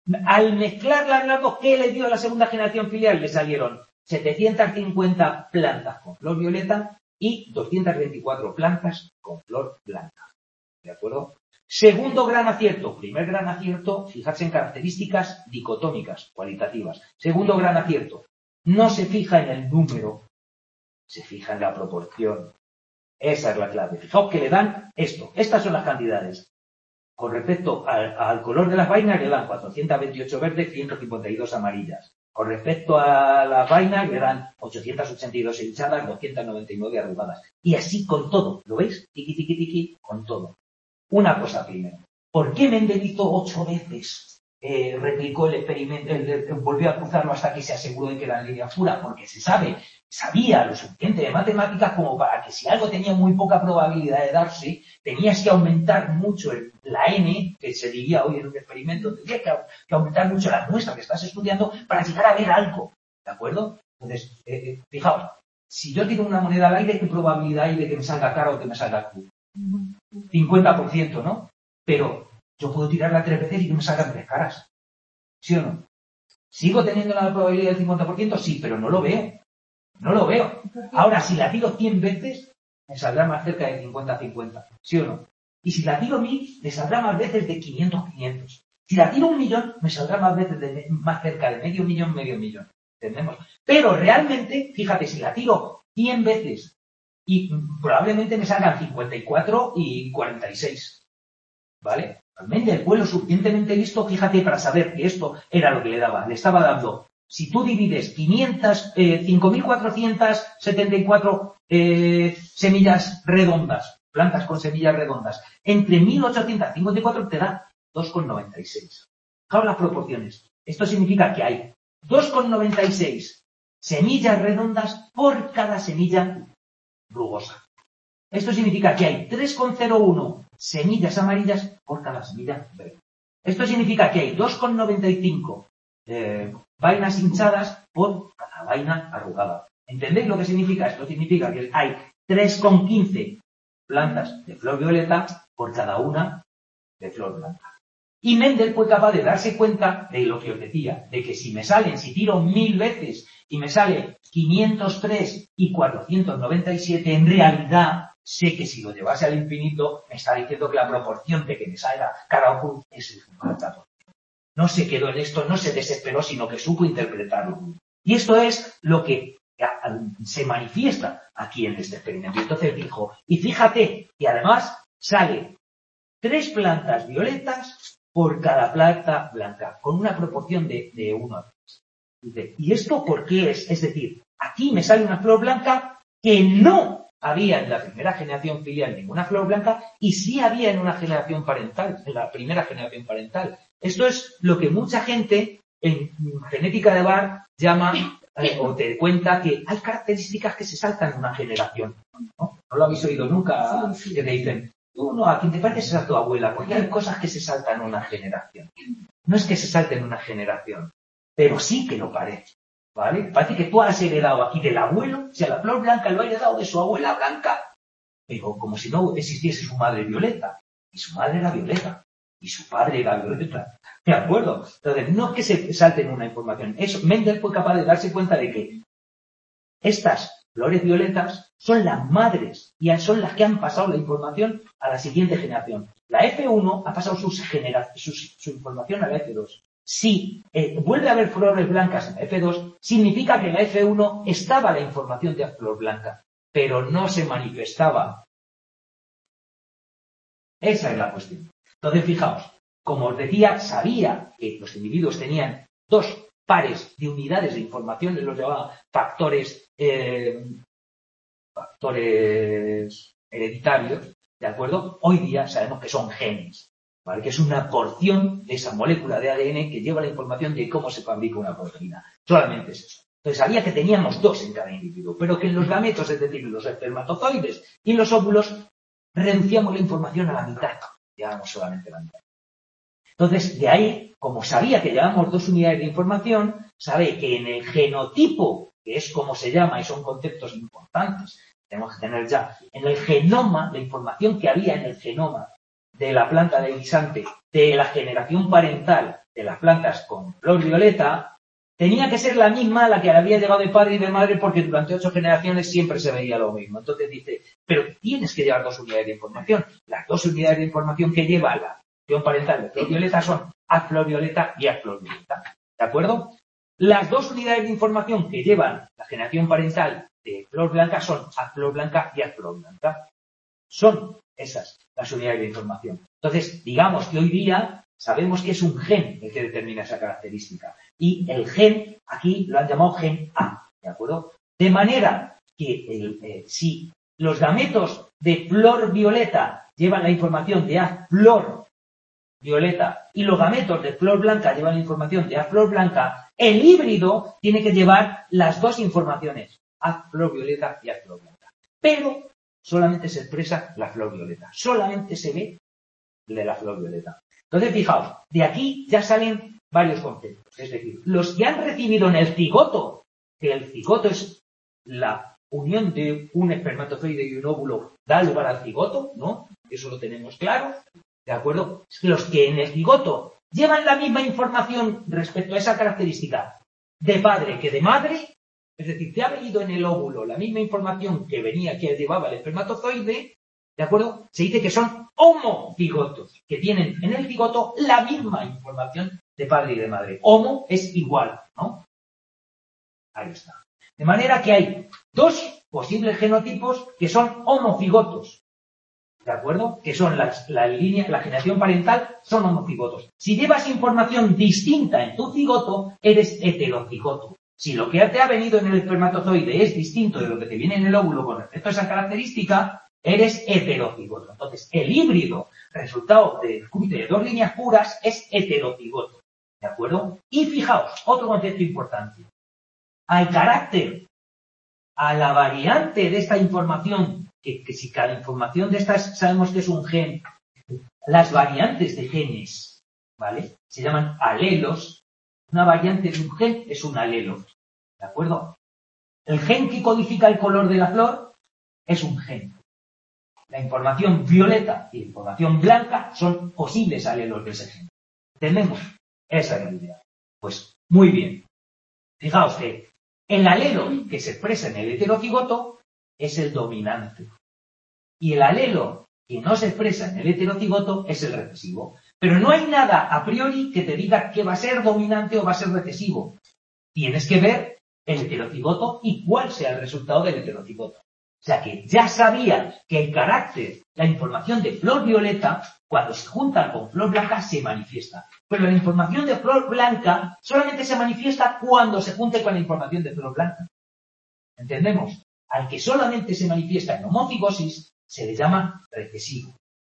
Al mezclar las dos, ¿qué le dio a la segunda generación filial? Le salieron 750 plantas con flor violeta y 224 plantas con flor blanca. ¿De acuerdo? Segundo gran acierto. Primer gran acierto, fijarse en características dicotómicas, cualitativas. Segundo gran acierto. No se fija en el número, se fija en la proporción. Esa es la clave. Fijaos que le dan esto. Estas son las cantidades. Con respecto al color de las vainas, le dan 428 verdes, 152 amarillas. Con respecto a las vainas, le dan 882 hinchadas, 299 arrugadas. Y así con todo. ¿Lo veis? Tiqui, tiqui, tiqui, con todo. Una cosa primero. ¿Por qué Mendel hizo 8 veces? Replicó el experimento, volvió a cruzarlo hasta que se aseguró de que era en línea pura, porque sabía lo suficiente de matemáticas como para que si algo tenía muy poca probabilidad de darse, tenías que aumentar mucho la n, que se diría hoy en un experimento, tendrías que aumentar mucho la muestra que estás estudiando para llegar a ver algo, ¿de acuerdo? Entonces, fijaos, si yo tiro una moneda al aire, ¿qué probabilidad hay de que me salga cara o que me salga cruz? 50%, ¿no? Pero yo puedo tirarla 3 veces y que me salgan 3 caras. ¿Sí o no? ¿Sigo teniendo la probabilidad del 50%? Sí, pero no lo veo. No lo veo. Ahora, si la tiro 100 veces, me saldrá más cerca de 50-50. ¿Sí o no? Y si la tiro 1000, me saldrá más veces de 500-500. Si la tiro 1.000.000, me saldrá más veces más cerca de medio millón. ¿Entendemos? Pero realmente, fíjate, si la tiro 100 veces y probablemente me salgan 54 y 46. ¿Vale? Mendel fue lo suficientemente listo, fíjate, para saber que esto era lo que le daba. Le estaba dando, si tú divides 5.474 semillas redondas, plantas con semillas redondas, entre 1.854 te da 2,96. Fijaos las proporciones. Esto significa que hay 2,96 semillas redondas por cada semilla rugosa. Esto significa que hay 3,01 semillas amarillas por cada semilla verde. Esto significa que hay 2,95 vainas hinchadas por cada vaina arrugada. ¿Entendéis lo que significa? Esto significa que hay 3,15 plantas de flor violeta por cada una de flor blanca. Y Mendel fue capaz de darse cuenta de lo que os decía, de que si tiro 1000 veces y me sale 503 y 497, en realidad sé que si lo llevase al infinito, me está diciendo que la proporción de que me salga cada uno es el 50%. No se quedó en esto, no se desesperó, sino que supo interpretarlo. Y esto es lo que se manifiesta aquí en este experimento. Entonces dijo, y fíjate que además sale 3 plantas violetas por cada planta blanca, con una proporción de 1 a 3. ¿Y esto por qué es? Es decir, aquí me sale una flor blanca que no había en la primera generación filial ninguna flor blanca y sí había en una generación parental, en la primera generación parental. Esto es lo que mucha gente en genética de Barr llama o te cuenta que hay características que se saltan en una generación. ¿No lo habéis oído nunca? Que te dicen, tú no, a quien te pareces a tu abuela, porque hay cosas que se saltan en una generación. No es que se salten en una generación, pero sí que lo parece. ¿Vale? Parece que tú has heredado aquí del abuelo, si a la flor blanca lo ha heredado de su abuela blanca, pero como si no existiese su madre violeta. Y su madre era violeta. Y su padre era violeta. ¿De acuerdo? Entonces, no es que se salten una información. Mendel fue capaz de darse cuenta de que estas flores violetas son las madres y son las que han pasado la información a la siguiente generación. La F1 ha pasado su información a la F2. Si vuelve a haber flores blancas en la F2, significa que en la F1 estaba la información de la flor blanca, pero no se manifestaba. Esa es la cuestión. Entonces, fijaos, como os decía, sabía que los individuos tenían 2 pares de unidades de información, los llamaba factores hereditarios, ¿de acuerdo? Hoy día sabemos que son genes. ¿Vale? Que es una porción de esa molécula de ADN que lleva la información de cómo se fabrica una proteína. Solamente es eso. Entonces sabía que teníamos 2 en cada individuo, pero que en los gametos, es decir, en los espermatozoides y en los óvulos, reducíamos la información a la mitad. Llevábamos solamente la mitad. Entonces, de ahí, como sabía que llevábamos 2 unidades de información, sabe que en el genotipo, que es como se llama y son conceptos importantes, tenemos que tener ya, en el genoma, la información que había en el genoma de la planta de guisante de la generación parental de las plantas con flor violeta tenía que ser la misma a la que había llegado de padre y de madre porque durante 8 generaciones siempre se veía lo mismo. Entonces dice, pero tienes que llevar 2 unidades de información. Las 2 unidades de información que lleva la generación parental de flor violeta son A flor violeta y A flor violeta. ¿De acuerdo? Las 2 unidades de información que llevan la generación parental de flor blanca son A flor blanca y A flor blanca. Son esas las unidades de información. Entonces, digamos que hoy día sabemos que es un gen el que determina esa característica. Y el gen, aquí lo han llamado gen A, ¿de acuerdo? De manera que si los gametos de flor violeta llevan la información de A flor violeta y los gametos de flor blanca llevan la información de A flor blanca, el híbrido tiene que llevar las 2 informaciones, A flor violeta y A flor blanca. Pero solamente se expresa la flor violeta, solamente se ve de la flor violeta. Entonces, fijaos, de aquí ya salen varios conceptos. Es decir, los que han recibido en el cigoto, que el cigoto es la unión de un espermatozoide y un óvulo, da lugar al cigoto, ¿no? Eso lo tenemos claro, ¿de acuerdo? Es que los que en el cigoto llevan la misma información respecto a esa característica de padre que de madre, es decir, que ha venido en el óvulo la misma información que llevaba el espermatozoide, ¿de acuerdo? Se dice que son homocigotos, que tienen en el cigoto la misma información de padre y de madre. Homo es igual, ¿no? Ahí está. De manera que hay 2 posibles genotipos que son homocigotos, ¿de acuerdo? Que son la generación parental, son homocigotos. Si llevas información distinta en tu cigoto, eres heterocigoto. Si lo que te ha venido en el espermatozoide es distinto de lo que te viene en el óvulo con respecto a esa característica, eres heterocigoto. Entonces, el híbrido, resultado de 2 líneas puras, es heterocigoto. ¿De acuerdo? Y fijaos, otro concepto importante. Al carácter, a la variante de esta información, que si cada información de estas sabemos que es un gen, las variantes de genes, ¿vale? Se llaman alelos. Una variante de un gen es un alelo. ¿De acuerdo? El gen que codifica el color de la flor es un gen. La información violeta y la información blanca son posibles alelos de ese gen. ¿Entendemos? Esa es la idea. Pues, muy bien. Fijaos que el alelo que se expresa en el heterocigoto es el dominante. Y el alelo que no se expresa en el heterocigoto es el recesivo. Pero no hay nada a priori que te diga que va a ser dominante o va a ser recesivo. Tienes que ver el heterocigoto y cuál sea el resultado del heterocigoto. O sea que ya sabía que el carácter, la información de flor violeta, cuando se junta con flor blanca, se manifiesta. Pero la información de flor blanca solamente se manifiesta cuando se junte con la información de flor blanca. ¿Entendemos? Al que solamente se manifiesta en homocigosis, se le llama recesivo.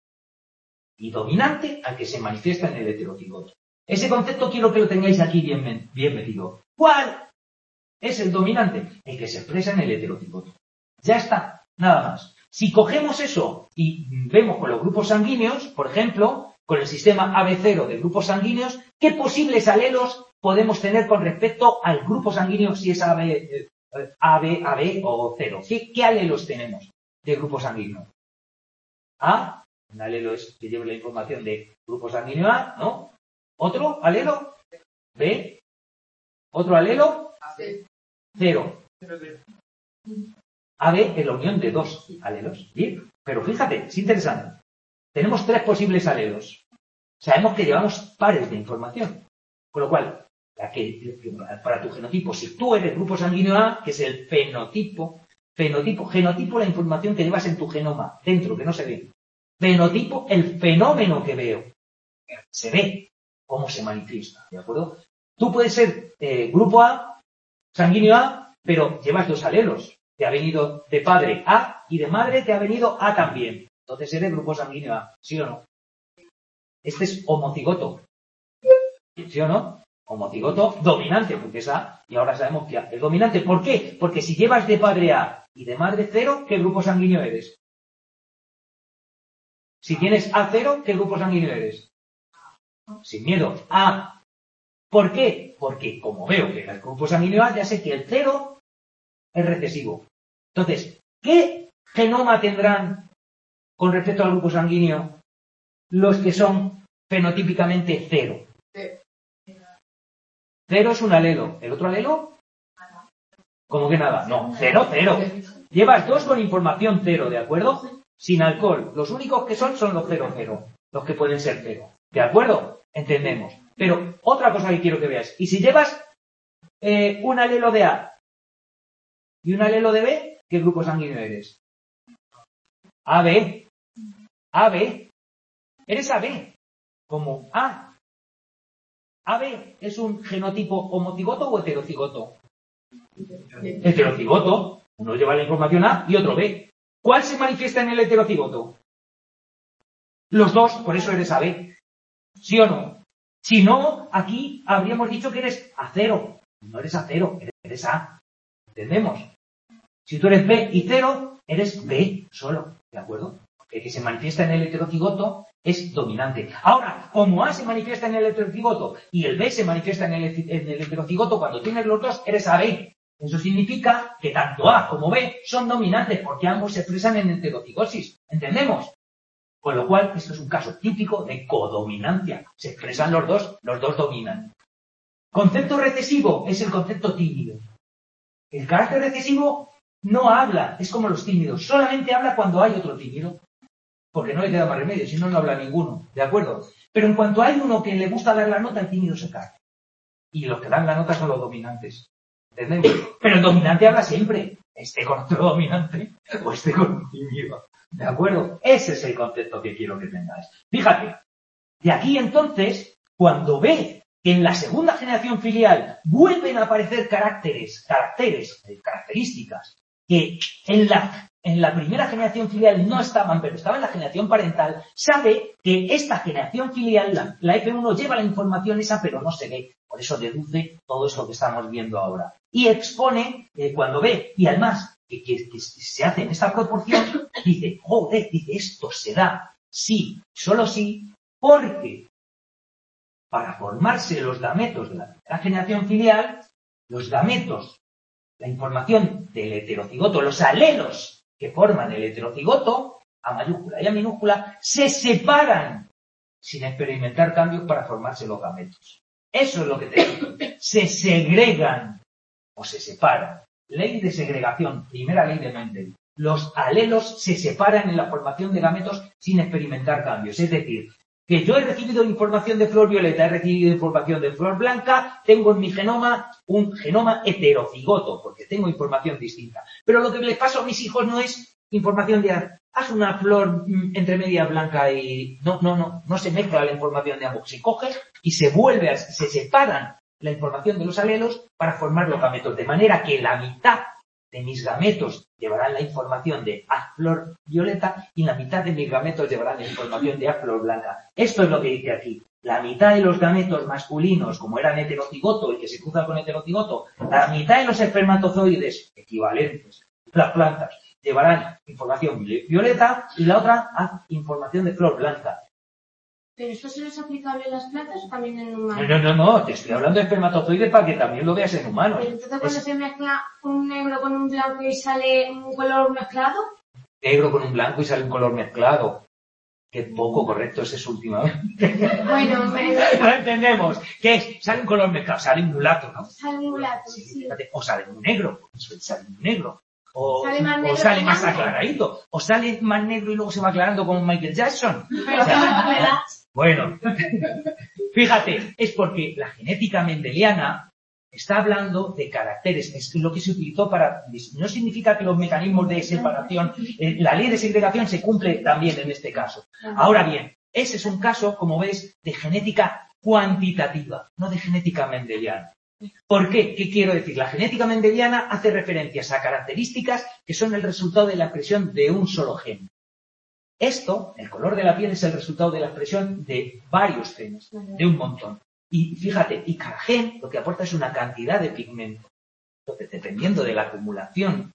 Y dominante al que se manifiesta en el heterocigoto. Ese concepto quiero que lo tengáis aquí bien metido. ¿Cuál es el dominante? El que se expresa en el heterocigoto. Ya está, nada más. Si cogemos eso y vemos con los grupos sanguíneos, por ejemplo, con el sistema AB0 de grupos sanguíneos, ¿qué posibles alelos podemos tener con respecto al grupo sanguíneo si es AB o 0? ¿Qué alelos tenemos de grupo sanguíneo? A, un alelo es que lleve la información de grupo sanguíneo A, ¿no? ¿Otro alelo? B. ¿Otro alelo? 0. AB es la unión de 2 alelos. Bien, pero fíjate, es interesante. Tenemos 3 posibles alelos. Sabemos que llevamos pares de información. Con lo cual, para tu genotipo, si tú eres grupo sanguíneo A, que es el genotipo, la información que llevas en tu genoma, dentro, que no se ve. Fenotipo, el fenómeno que veo. Se ve cómo se manifiesta, ¿de acuerdo? Tú puedes ser grupo A, sanguíneo A, pero llevas 2 alelos. Te ha venido de padre A y de madre te ha venido A también. Entonces eres grupo sanguíneo A, ¿sí o no? Este es homocigoto. ¿Sí o no? Homocigoto dominante, porque es A, y ahora sabemos que A es dominante. ¿Por qué? Porque si llevas de padre A y de madre 0, ¿qué grupo sanguíneo eres? Si tienes A0, ¿qué grupo sanguíneo eres? Sin miedo, A. ¿Por qué? Porque como veo que el grupo sanguíneo A, ya sé que el 0 es recesivo. Entonces, ¿qué genoma tendrán con respecto al grupo sanguíneo los que son fenotípicamente 0? 0 es un alelo. ¿El otro alelo? ¿Cómo que nada? No, 0, 0. Llevas 2 con información 0, ¿de acuerdo? Sin alcohol. Los únicos que son los 0, 0. Los que pueden ser 0. ¿De acuerdo? Entendemos. Pero otra cosa que quiero que veas. Y si llevas un alelo de A y un alelo de B, ¿qué grupo sanguíneo eres? AB. AB. Eres AB. Como A. AB es un genotipo homocigoto o heterocigoto. Heterocigoto. Uno lleva la información A y otro B. ¿Cuál se manifiesta en el heterocigoto? Los dos, por eso eres AB. ¿Sí o no? Si no, aquí habríamos dicho que eres A0. No eres A0, eres A. ¿Entendemos? Si tú eres B y 0, eres B solo. ¿De acuerdo? El que se manifiesta en el heterocigoto es dominante. Ahora, como A se manifiesta en el heterocigoto y el B se manifiesta en el heterocigoto, cuando tienes los dos, eres AB. Eso significa que tanto A como B son dominantes porque ambos se expresan en heterocigosis. ¿Entendemos? Con lo cual, esto es un caso típico de codominancia. Se expresan los dos dominan. Concepto recesivo es el concepto tímido. El carácter recesivo no habla, es como los tímidos. Solamente habla cuando hay otro tímido. Porque no le queda más remedio, si no, no habla ninguno. ¿De acuerdo? Pero en cuanto hay uno que le gusta dar la nota, el tímido se cae. Y los que dan la nota son los dominantes. ¿Entendemos? Pero el dominante habla siempre. Esté con otro dominante o esté con un tímido. ¿De acuerdo? Ese es el concepto que quiero que tengáis. Fíjate. De aquí entonces, cuando ve que en la segunda generación filial vuelven a aparecer características que en la primera generación filial no estaban, pero estaban en la generación parental, sabe que esta generación filial, la F1, lleva la información esa, pero no se ve. Por eso deduce todo eso que estamos viendo ahora. Y expone, cuando ve, y además, que se hace en esta proporción, dice, joder, dice, esto se da, sí, solo sí, porque para formarse los gametos de la primera generación filial, los gametos, la información del heterocigoto, los alelos que forman el heterocigoto, a mayúscula y a minúscula, se separan sin experimentar cambios para formarse los gametos. Eso es lo que te digo. Se segregan o se separan. Ley de segregación, primera ley de Mendel. Los alelos se separan en la formación de gametos sin experimentar cambios. Es decir, que yo he recibido información de flor violeta, he recibido información de flor blanca, tengo en mi genoma un genoma heterocigoto, porque tengo información distinta. Pero lo que les paso a mis hijos no es información de haz una flor entre media blanca y... No se mezcla la información de ambos. Se coge y se separan la información de los alelos para formar los gametos. De manera que la mitad de mis gametos llevarán la información de haz flor violeta y la mitad de mis gametos llevarán la información de haz flor blanca. Esto es lo que dice aquí. La mitad de los gametos masculinos, como eran heterocigoto y que se cruzan con heterocigoto, la mitad de los espermatozoides equivalentes, las plantas, llevarán información violeta y la otra información de flor blanca. ¿Pero esto solo es aplicable en las plantas o también en humanos? No, te estoy hablando de espermatozoides para que también lo veas en humanos. Pero entonces cuando se mezcla un negro con un blanco y sale un color mezclado. Negro con un blanco y sale un color mezclado. Qué poco correcto es eso últimamente. Bueno, no entendemos. ¿Qué es? Sale un color mezclado, sale un mulato, ¿no? Sale un mulato, sí. O sale un negro, sale un negro. O sale más aclaradito. O sale más negro y luego se va aclarando como Michael Jackson. Pero bueno, fíjate, es porque la genética mendeliana está hablando de caracteres, es lo que se utilizó para... No significa que los mecanismos de separación, la ley de segregación se cumple también en este caso. Ahora bien, ese es un caso, como ves, de genética cuantitativa, no de genética mendeliana. ¿Por qué? ¿Qué quiero decir? La genética mendeliana hace referencias a características que son el resultado de la expresión de un solo gen. Esto, el color de la piel, es el resultado de la expresión de varios genes, de un montón. Y fíjate, y cada gen lo que aporta es una cantidad de pigmento. Entonces, dependiendo de la acumulación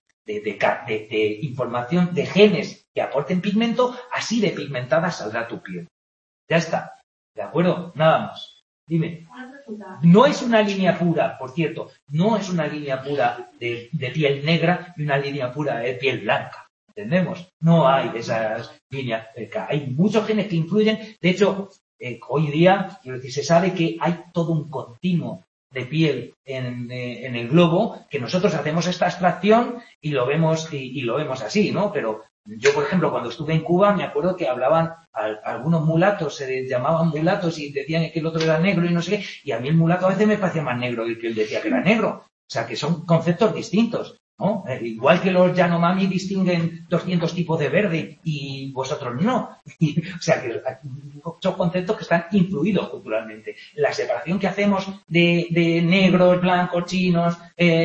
de información de genes que aporten pigmento, así de pigmentada saldrá tu piel. Ya está. ¿De acuerdo? Nada más. Dime. No es una línea pura, por cierto, no es una línea pura de piel negra y una línea pura de piel blanca. ¿Entendemos? No hay esas líneas. Hay muchos genes que influyen. De hecho, hoy día, quiero decir, se sabe que hay todo un continuo de piel en el globo, que nosotros hacemos esta abstracción y lo vemos así, ¿no? Pero yo, por ejemplo, cuando estuve en Cuba, me acuerdo que hablaban algunos mulatos, se llamaban mulatos y decían que el otro era negro y no sé qué, y a mí el mulato a veces me parecía más negro que él decía que era negro. O sea, que son conceptos distintos, ¿no? Igual que los Yanomami distinguen 200 tipos de verde y vosotros no. O sea, que son conceptos que están influidos culturalmente. La separación que hacemos de negros, blancos, chinos,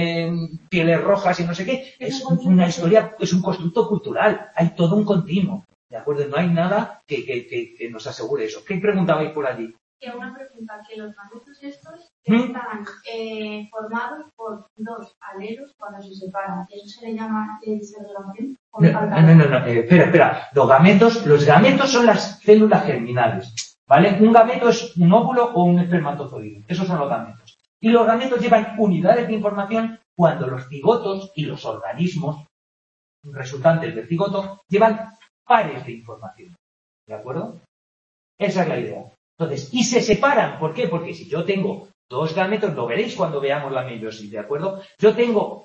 pieles rojas y no sé qué, es una historia, es un constructo cultural. Hay todo un continuo, ¿de acuerdo? No hay nada que nos asegure eso. ¿Qué preguntabais por allí? Una pregunta, que los gametos estos están formados por dos alelos cuando se separan. ¿Eso se le llama segregación? No. Espera. Los gametos son las células germinales, ¿vale? Un gameto es un óvulo o un espermatozoide. Esos son los gametos. Y los gametos llevan unidades de información cuando los cigotos y los organismos resultantes del cigoto llevan pares de información. ¿De acuerdo? Esa es la idea. Entonces, y se separan. ¿Por qué? Porque si yo tengo dos gametos, lo veréis cuando veamos la meiosis, ¿de acuerdo? Yo tengo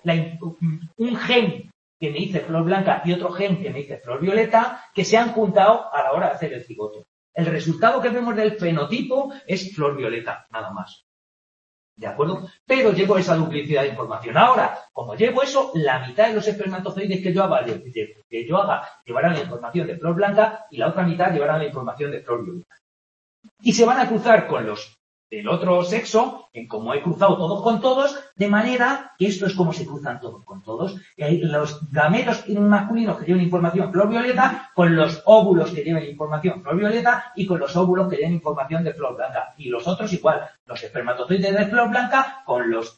un gen que me dice flor blanca y otro gen que me dice flor violeta, que se han juntado a la hora de hacer el cigoto. El resultado que vemos del fenotipo es flor violeta, nada más. ¿De acuerdo? Pero llevo esa duplicidad de información. Ahora, como llevo eso, la mitad de los espermatozoides que yo haga llevarán la información de flor blanca y la otra mitad llevarán la información de flor violeta. Y se van a cruzar con los del otro sexo, en como he cruzado todos con todos, de manera que esto es como se cruzan todos con todos. Los gametos masculinos que llevan información flor violeta, con los óvulos que llevan información flor violeta y con los óvulos que llevan información de flor blanca. Y los otros igual, los espermatozoides de flor blanca con los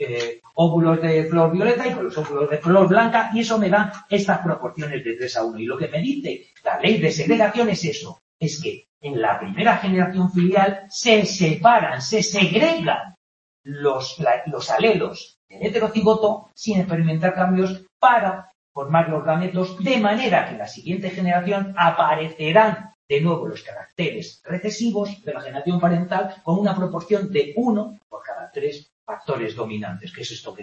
óvulos de flor violeta y con los óvulos de flor blanca, y eso me da estas proporciones de 3:1. Y lo que me dice la ley de segregación es eso, es que en la primera generación filial se separan, se segregan los alelos del heterocigoto sin experimentar cambios para formar los gametos, de manera que en la siguiente generación aparecerán de nuevo los caracteres recesivos de la generación parental con una proporción de 1 por cada 3 factores dominantes, que es esto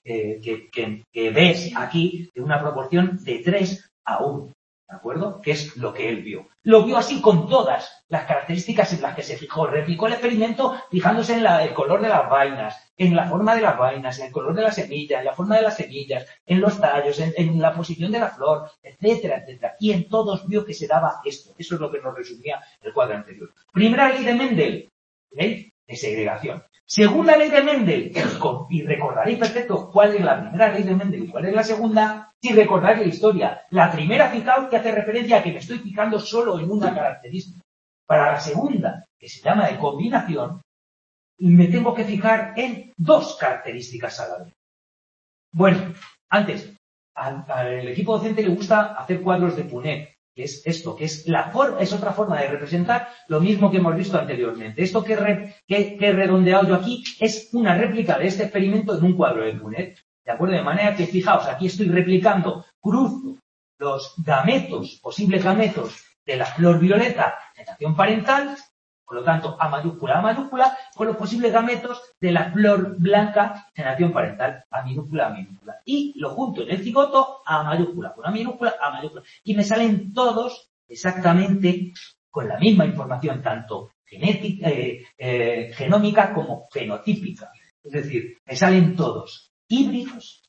que ves aquí, de una proporción de 3:1. ¿De acuerdo? Que es lo que él vio. Lo vio así con todas las características en las que se fijó. Replicó el experimento fijándose en el color de las vainas, en la forma de las vainas, en el color de las semillas, en la forma de las semillas, en los tallos, en la posición de la flor, etcétera, etcétera. Y en todos vio que se daba esto. Eso es lo que nos resumía el cuadro anterior. Primera ley de Mendel, ley de segregación. Segunda ley de Mendel, y recordaréis perfecto cuál es la primera ley de Mendel y cuál es la segunda, si recordáis la historia. La primera, fijaos que hace referencia a que me estoy fijando solo en una característica. Para la segunda, que se llama de combinación, me tengo que fijar en 2 características a la vez. Bueno, antes, al equipo docente le gusta hacer cuadros de Punnett, que es esto, que es es otra forma de representar lo mismo que hemos visto anteriormente. Esto que he redondeado yo aquí es una réplica de este experimento en un cuadro de Punnett. ¿De acuerdo? De manera que, fijaos, aquí estoy replicando, cruzo los gametos, posibles gametos de la flor violeta, generación parental, por lo tanto, A mayúscula, con los posibles gametos de la flor blanca, generación parental, A minúscula. Y lo junto en el cigoto, A mayúscula, con A minúscula. Y me salen todos exactamente con la misma información, tanto genética, genómica como fenotípica. Es decir, me salen todos híbridos,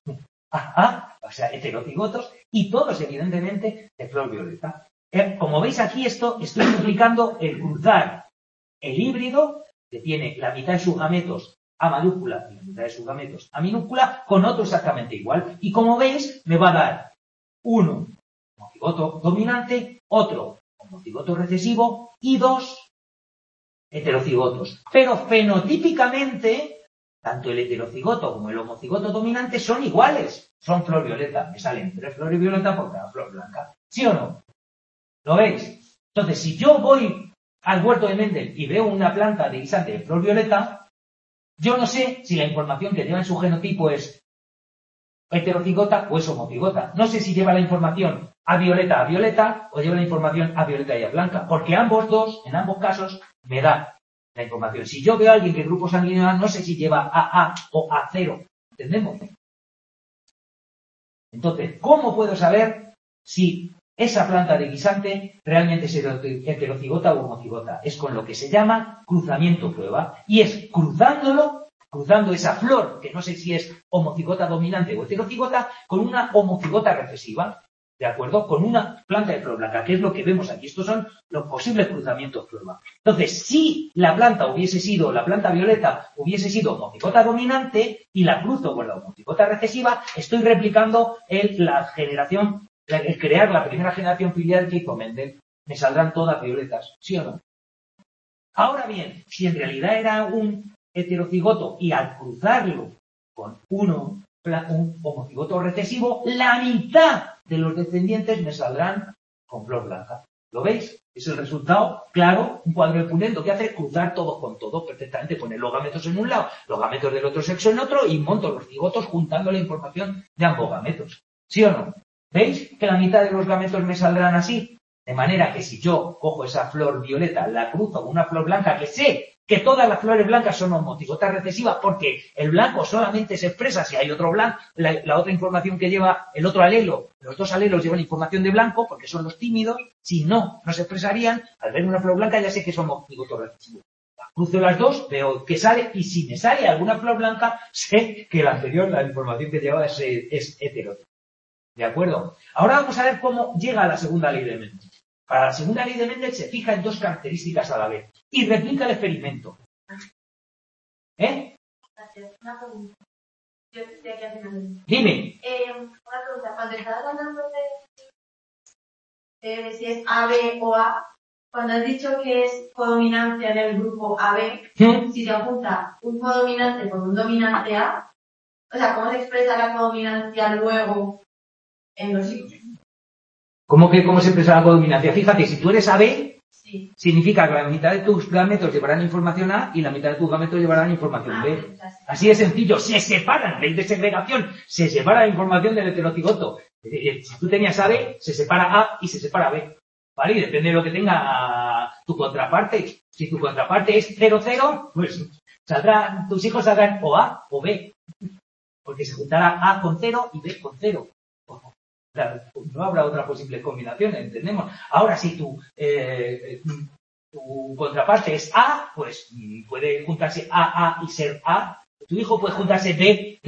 o sea, heterocigotos, y todos, evidentemente, de flor violeta. Como veis aquí, estoy explicando el cruzar el híbrido, que tiene la mitad de sus gametos A mayúscula y la mitad de sus gametos A minúscula, con otro exactamente igual. Y como veis, me va a dar uno homocigoto dominante, otro homocigoto recesivo y 2 heterocigotos. Pero fenotípicamente, tanto el heterocigoto como el homocigoto dominante son iguales. Son flor violeta. Me salen 3 flores violetas por cada flor blanca. ¿Sí o no? ¿Lo veis? Entonces, si yo voy al huerto de Mendel y veo una planta de guisante de flor violeta, yo no sé si la información que lleva en su genotipo es heterocigota o es homocigota. No sé si lleva la información A violeta o lleva la información A violeta y A blanca, porque ambos dos, en ambos casos, me da la información. Si yo veo a alguien que el grupo sanguíneo no sé si lleva AA o A0. ¿Entendemos? Entonces, ¿cómo puedo saber si esa planta de guisante realmente es heterocigota o homocigota? Es con lo que se llama cruzamiento prueba. Y es cruzando esa flor, que no sé si es homocigota dominante o heterocigota, con una homocigota recesiva. ¿De acuerdo? Con una planta de flor blanca, que es lo que vemos aquí. Estos son los posibles cruzamientos prueba. Entonces, si la planta violeta hubiese sido homocigota dominante y la cruzo con la homocigota recesiva, estoy replicando el crear la primera generación filial que hizo Mendel. Me saldrán todas violetas, ¿sí o no? Ahora bien, si en realidad era un heterocigoto y al cruzarlo con un homocigoto recesivo, la mitad de los descendientes me saldrán con flor blanca. ¿Lo veis? Es el resultado claro, un cuadro de Punendo que hace cruzar todos con todos perfectamente, poner los gametos en un lado, los gametos del otro sexo en otro y monto los cigotos juntando la información de ambos gametos. ¿Sí o no? ¿Veis que la mitad de los gametos me saldrán así? De manera que si yo cojo esa flor violeta, la cruzo con una flor blanca, que sé que todas las flores blancas son homocigotas recesivas porque el blanco solamente se expresa si hay otro blanco, la otra información que lleva el otro alelo, los dos alelos llevan información de blanco porque son los tímidos, si no se expresarían, al ver una flor blanca ya sé que son homocigotos recesivos. Cruzo las dos, veo que sale y si me sale alguna flor blanca, sé que la anterior, la información que lleva es hetero. ¿De acuerdo? Ahora vamos a ver cómo llega a la segunda ley de Mendel. Para la segunda ley de Mendel se fija en dos características a la vez y replica el experimento. Una pregunta. Yo estoy aquí haciendo. Dime. Una pregunta. Cuando estabas hablando de si es AB o A, cuando has dicho que es codominancia del grupo AB, si se junta un codominante con un dominante A, o sea, ¿cómo se expresa la codominancia luego en los hijos? ¿Cómo se expresa la codominancia? Fíjate, si tú eres AB, sí, significa que la mitad de tus gametos llevarán información A y la mitad de tus gametos llevarán información B. Así de sencillo, se separan, ley de segregación, se separa la información del heterocigoto. Si tú tenías AB, se separa A y se separa B. ¿Vale? Y depende de lo que tenga tu contraparte. Si tu contraparte es 0,0, pues tus hijos saldrán o A o B. Porque se juntará A con 0 y B con 0. Claro, no habrá otra posible combinación, ¿entendemos? Ahora, si tu contraparte es A, pues puede juntarse A y ser A. Tu hijo puede juntarse B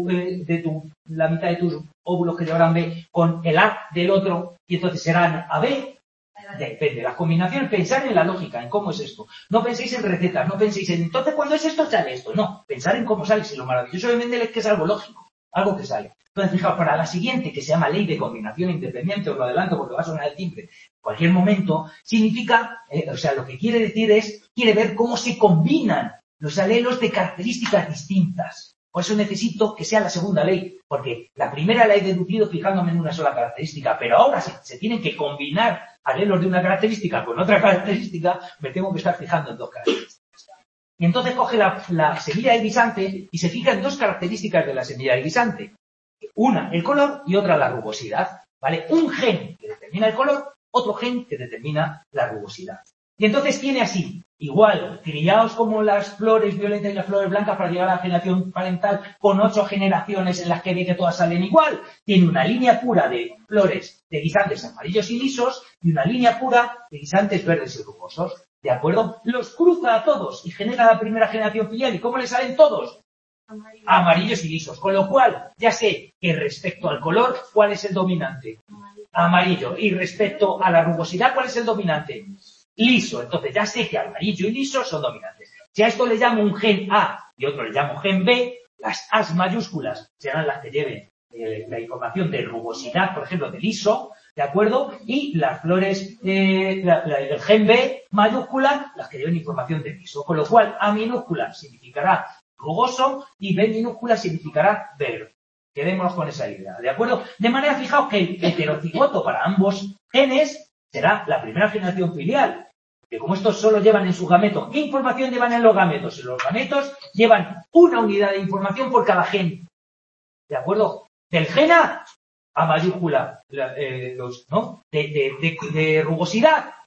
la mitad de tus óvulos que llevarán B con el A del otro y entonces serán AB. Depende de las combinaciones. Pensar en la lógica, en cómo es esto. No penséis en recetas, no penséis en entonces cuando es esto sale esto. No, pensar en cómo sale. Si lo maravilloso de Mendel es que es algo lógico, algo que sale. Entonces, fijaos, para la siguiente, que se llama ley de combinación independiente, os lo adelanto porque va a sonar el timbre en cualquier momento, significa, lo que quiere decir quiere ver cómo se combinan los alelos de características distintas. Por eso necesito que sea la segunda ley, porque la primera la he deducido fijándome en una sola característica, pero ahora se tienen que combinar alelos de una característica con otra característica, me tengo que estar fijando en dos características. Y entonces coge la semilla del guisante y se fija en dos características de la semilla del guisante. Una, el color, y otra, la rugosidad. ¿Vale? Un gen que determina el color, otro gen que determina la rugosidad. Y entonces tiene así, igual, criados como las flores violetas y las flores blancas para llegar a la generación parental con 8 generaciones en las que ve que todas salen igual. Tiene una línea pura de flores de guisantes amarillos y lisos y una línea pura de guisantes verdes y rugosos. ¿De acuerdo? Los cruza a todos y genera la primera generación filial. ¿Y cómo le salen todos? Amarillos y lisos, con lo cual ya sé que respecto al color, ¿cuál es el dominante? Amarillo. Y respecto a la rugosidad, ¿cuál es el dominante? Liso. Entonces ya sé que amarillo y liso son dominantes. Si a esto le llamo un gen A y otro le llamo gen B, las A's mayúsculas serán las que lleven la información de rugosidad, por ejemplo, de liso, ¿de acuerdo? Y las flores del gen B mayúscula, las que lleven información de liso. Con lo cual, A minúscula significará rugoso y B minúscula significará verde. Quedémonos con esa idea, ¿de acuerdo? De manera, fijaos que el heterocigoto para ambos genes será la primera generación filial. Que como estos solo llevan en su gameto, ¿qué información llevan en los gametos? En los gametos llevan una unidad de información por cada gen. ¿De acuerdo? Del gen A mayúscula, de rugosidad,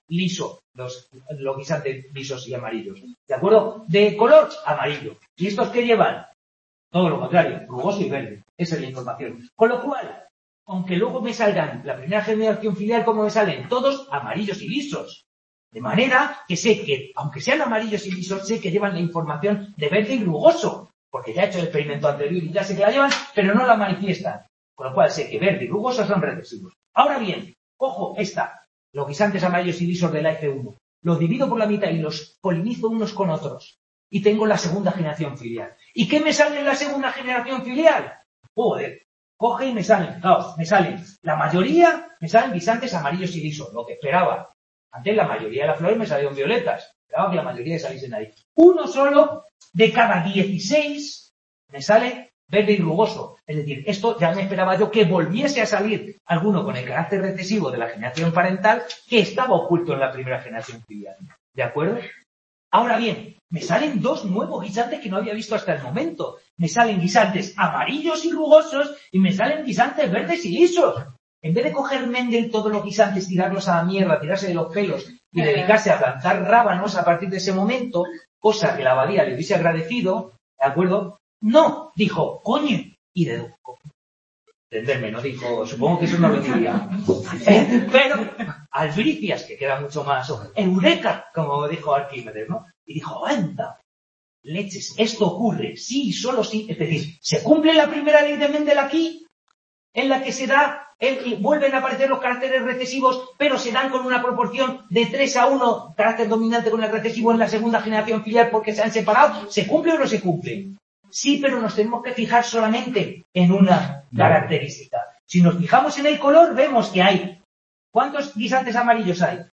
liso, los guisantes lisos y amarillos. ¿De acuerdo? De color amarillo. ¿Y estos qué llevan? Todo lo contrario, rugoso y verde. Esa es la información. Con lo cual, aunque luego me salgan la primera generación filial, como me salen todos amarillos y lisos. De manera que sé que, aunque sean amarillos y lisos, sé que llevan la información de verde y rugoso. Porque ya he hecho el experimento anterior y ya sé que la llevan, pero no la manifiestan. Con lo cual sé que verde y rugoso son recesivos. Ahora bien, ojo, los guisantes amarillos y lisos de la F1. Los divido por la mitad y los polinizo unos con otros. Y tengo la segunda generación filial. ¿Y qué me sale en la segunda generación filial? Joder, coge y me salen, la mayoría me salen guisantes amarillos y lisos, lo que esperaba. Antes la mayoría de las flores me salieron violetas. Esperaba que la mayoría saliesen ahí. Uno solo de cada 16 me sale verde y rugoso. Es decir, esto ya me esperaba yo que volviese a salir alguno con el carácter recesivo de la generación parental que estaba oculto en la primera generación filial. ¿De acuerdo? Ahora bien, me salen dos nuevos guisantes que no había visto hasta el momento. Me salen guisantes amarillos y rugosos y me salen guisantes verdes y lisos. En vez de coger Mendel todos los guisantes, tirarlos a la mierda, tirarse de los pelos y dedicarse a plantar rábanos a partir de ese momento, cosa que la abadía le hubiese agradecido, ¿de acuerdo? No, dijo, coño, y dedujo. Entenderme, no dijo, supongo que eso no lo diría. Pero, albricias, que queda mucho más, eureka, como dijo Arquímedes, ¿no? Y dijo, anda, leches, esto ocurre, sí, solo sí, es decir, se cumple la primera ley de Mendel aquí, en la que se da, vuelven a aparecer los caracteres recesivos, pero se dan con una proporción de 3:1, carácter dominante con el recesivo en la segunda generación filial porque se han separado. ¿Se cumple o no se cumple? Sí, pero nos tenemos que fijar solamente en una característica. Si nos fijamos en el color, vemos que hay. ¿Cuántos guisantes amarillos hay?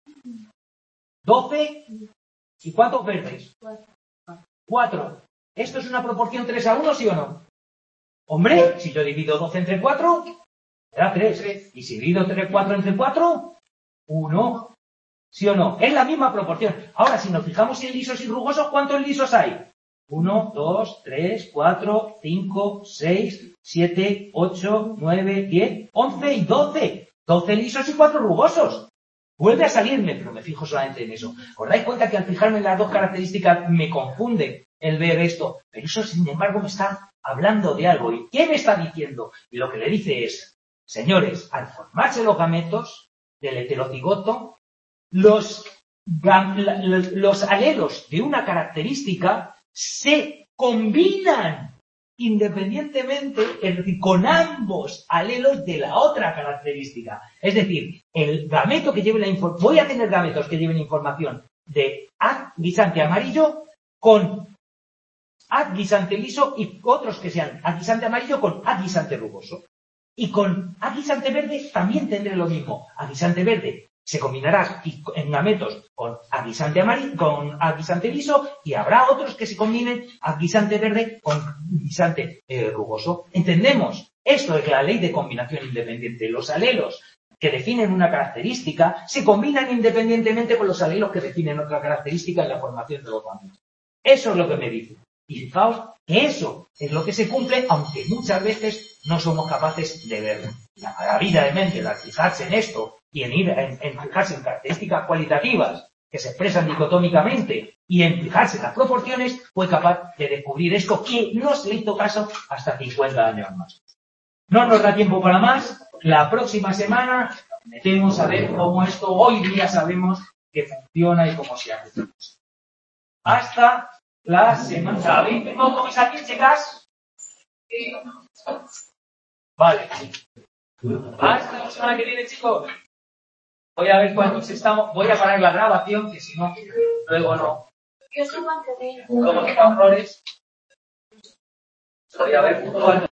12. ¿Y cuántos verdes? 4. ¿Esto es una proporción 3:1, sí o no? Hombre, si yo divido 12 entre 4, da 3. Y si divido 4 entre 4, 1. ¿Sí o no? Es la misma proporción. Ahora, si nos fijamos en lisos y rugosos, ¿cuántos lisos hay? 1, 2, 3, 4, 5, 6, 7, 8, 9, 10, 11 y 12. 12 lisos y 4 rugosos. Vuelve a salirme, pero me fijo solamente en eso. ¿Os dais cuenta que al fijarme en las dos características me confunde el ver esto? Pero eso, sin embargo, me está hablando de algo. ¿Y qué me está diciendo? Y lo que le dice es, señores, al formarse los gametos del heterocigoto, los alelos de una característica se combinan independientemente, es decir, con ambos alelos de la otra característica. Es decir, el gameto que lleve la información, voy a tener gametos que lleven información de A guisante amarillo con A guisante liso y otros que sean A guisante amarillo con A guisante rugoso. Y con A guisante verde también tendré lo mismo. A guisante verde se combinará en gametos con A guisante amarillo, con A guisante liso, y habrá otros que se combinen A guisante verde con guisante rugoso. ¿Entendemos? Esto es la ley de combinación independiente. Los alelos que definen una característica se combinan independientemente con los alelos que definen otra característica en la formación de los gametos. Eso es lo que me dice. Y fijaos que eso es lo que se cumple, aunque muchas veces no somos capaces de verlo. La maravilla de Mendel, al fijarse en esto y en fijarse en características cualitativas que se expresan dicotómicamente y en fijarse en las proporciones, fue capaz de descubrir esto que no se le hizo caso hasta 50 años más. No nos da tiempo para más. La próxima semana metemos a ver cómo esto hoy día sabemos que funciona y cómo se hace. Hasta la semana. ¿Sabéis cómo es aquí, chicas? Sí. Vale. Hasta la semana que viene, chicos. Voy a ver cuántos estamos. Voy a parar la grabación, que si no, luego no. Como que errores. Voy a ver cuántos.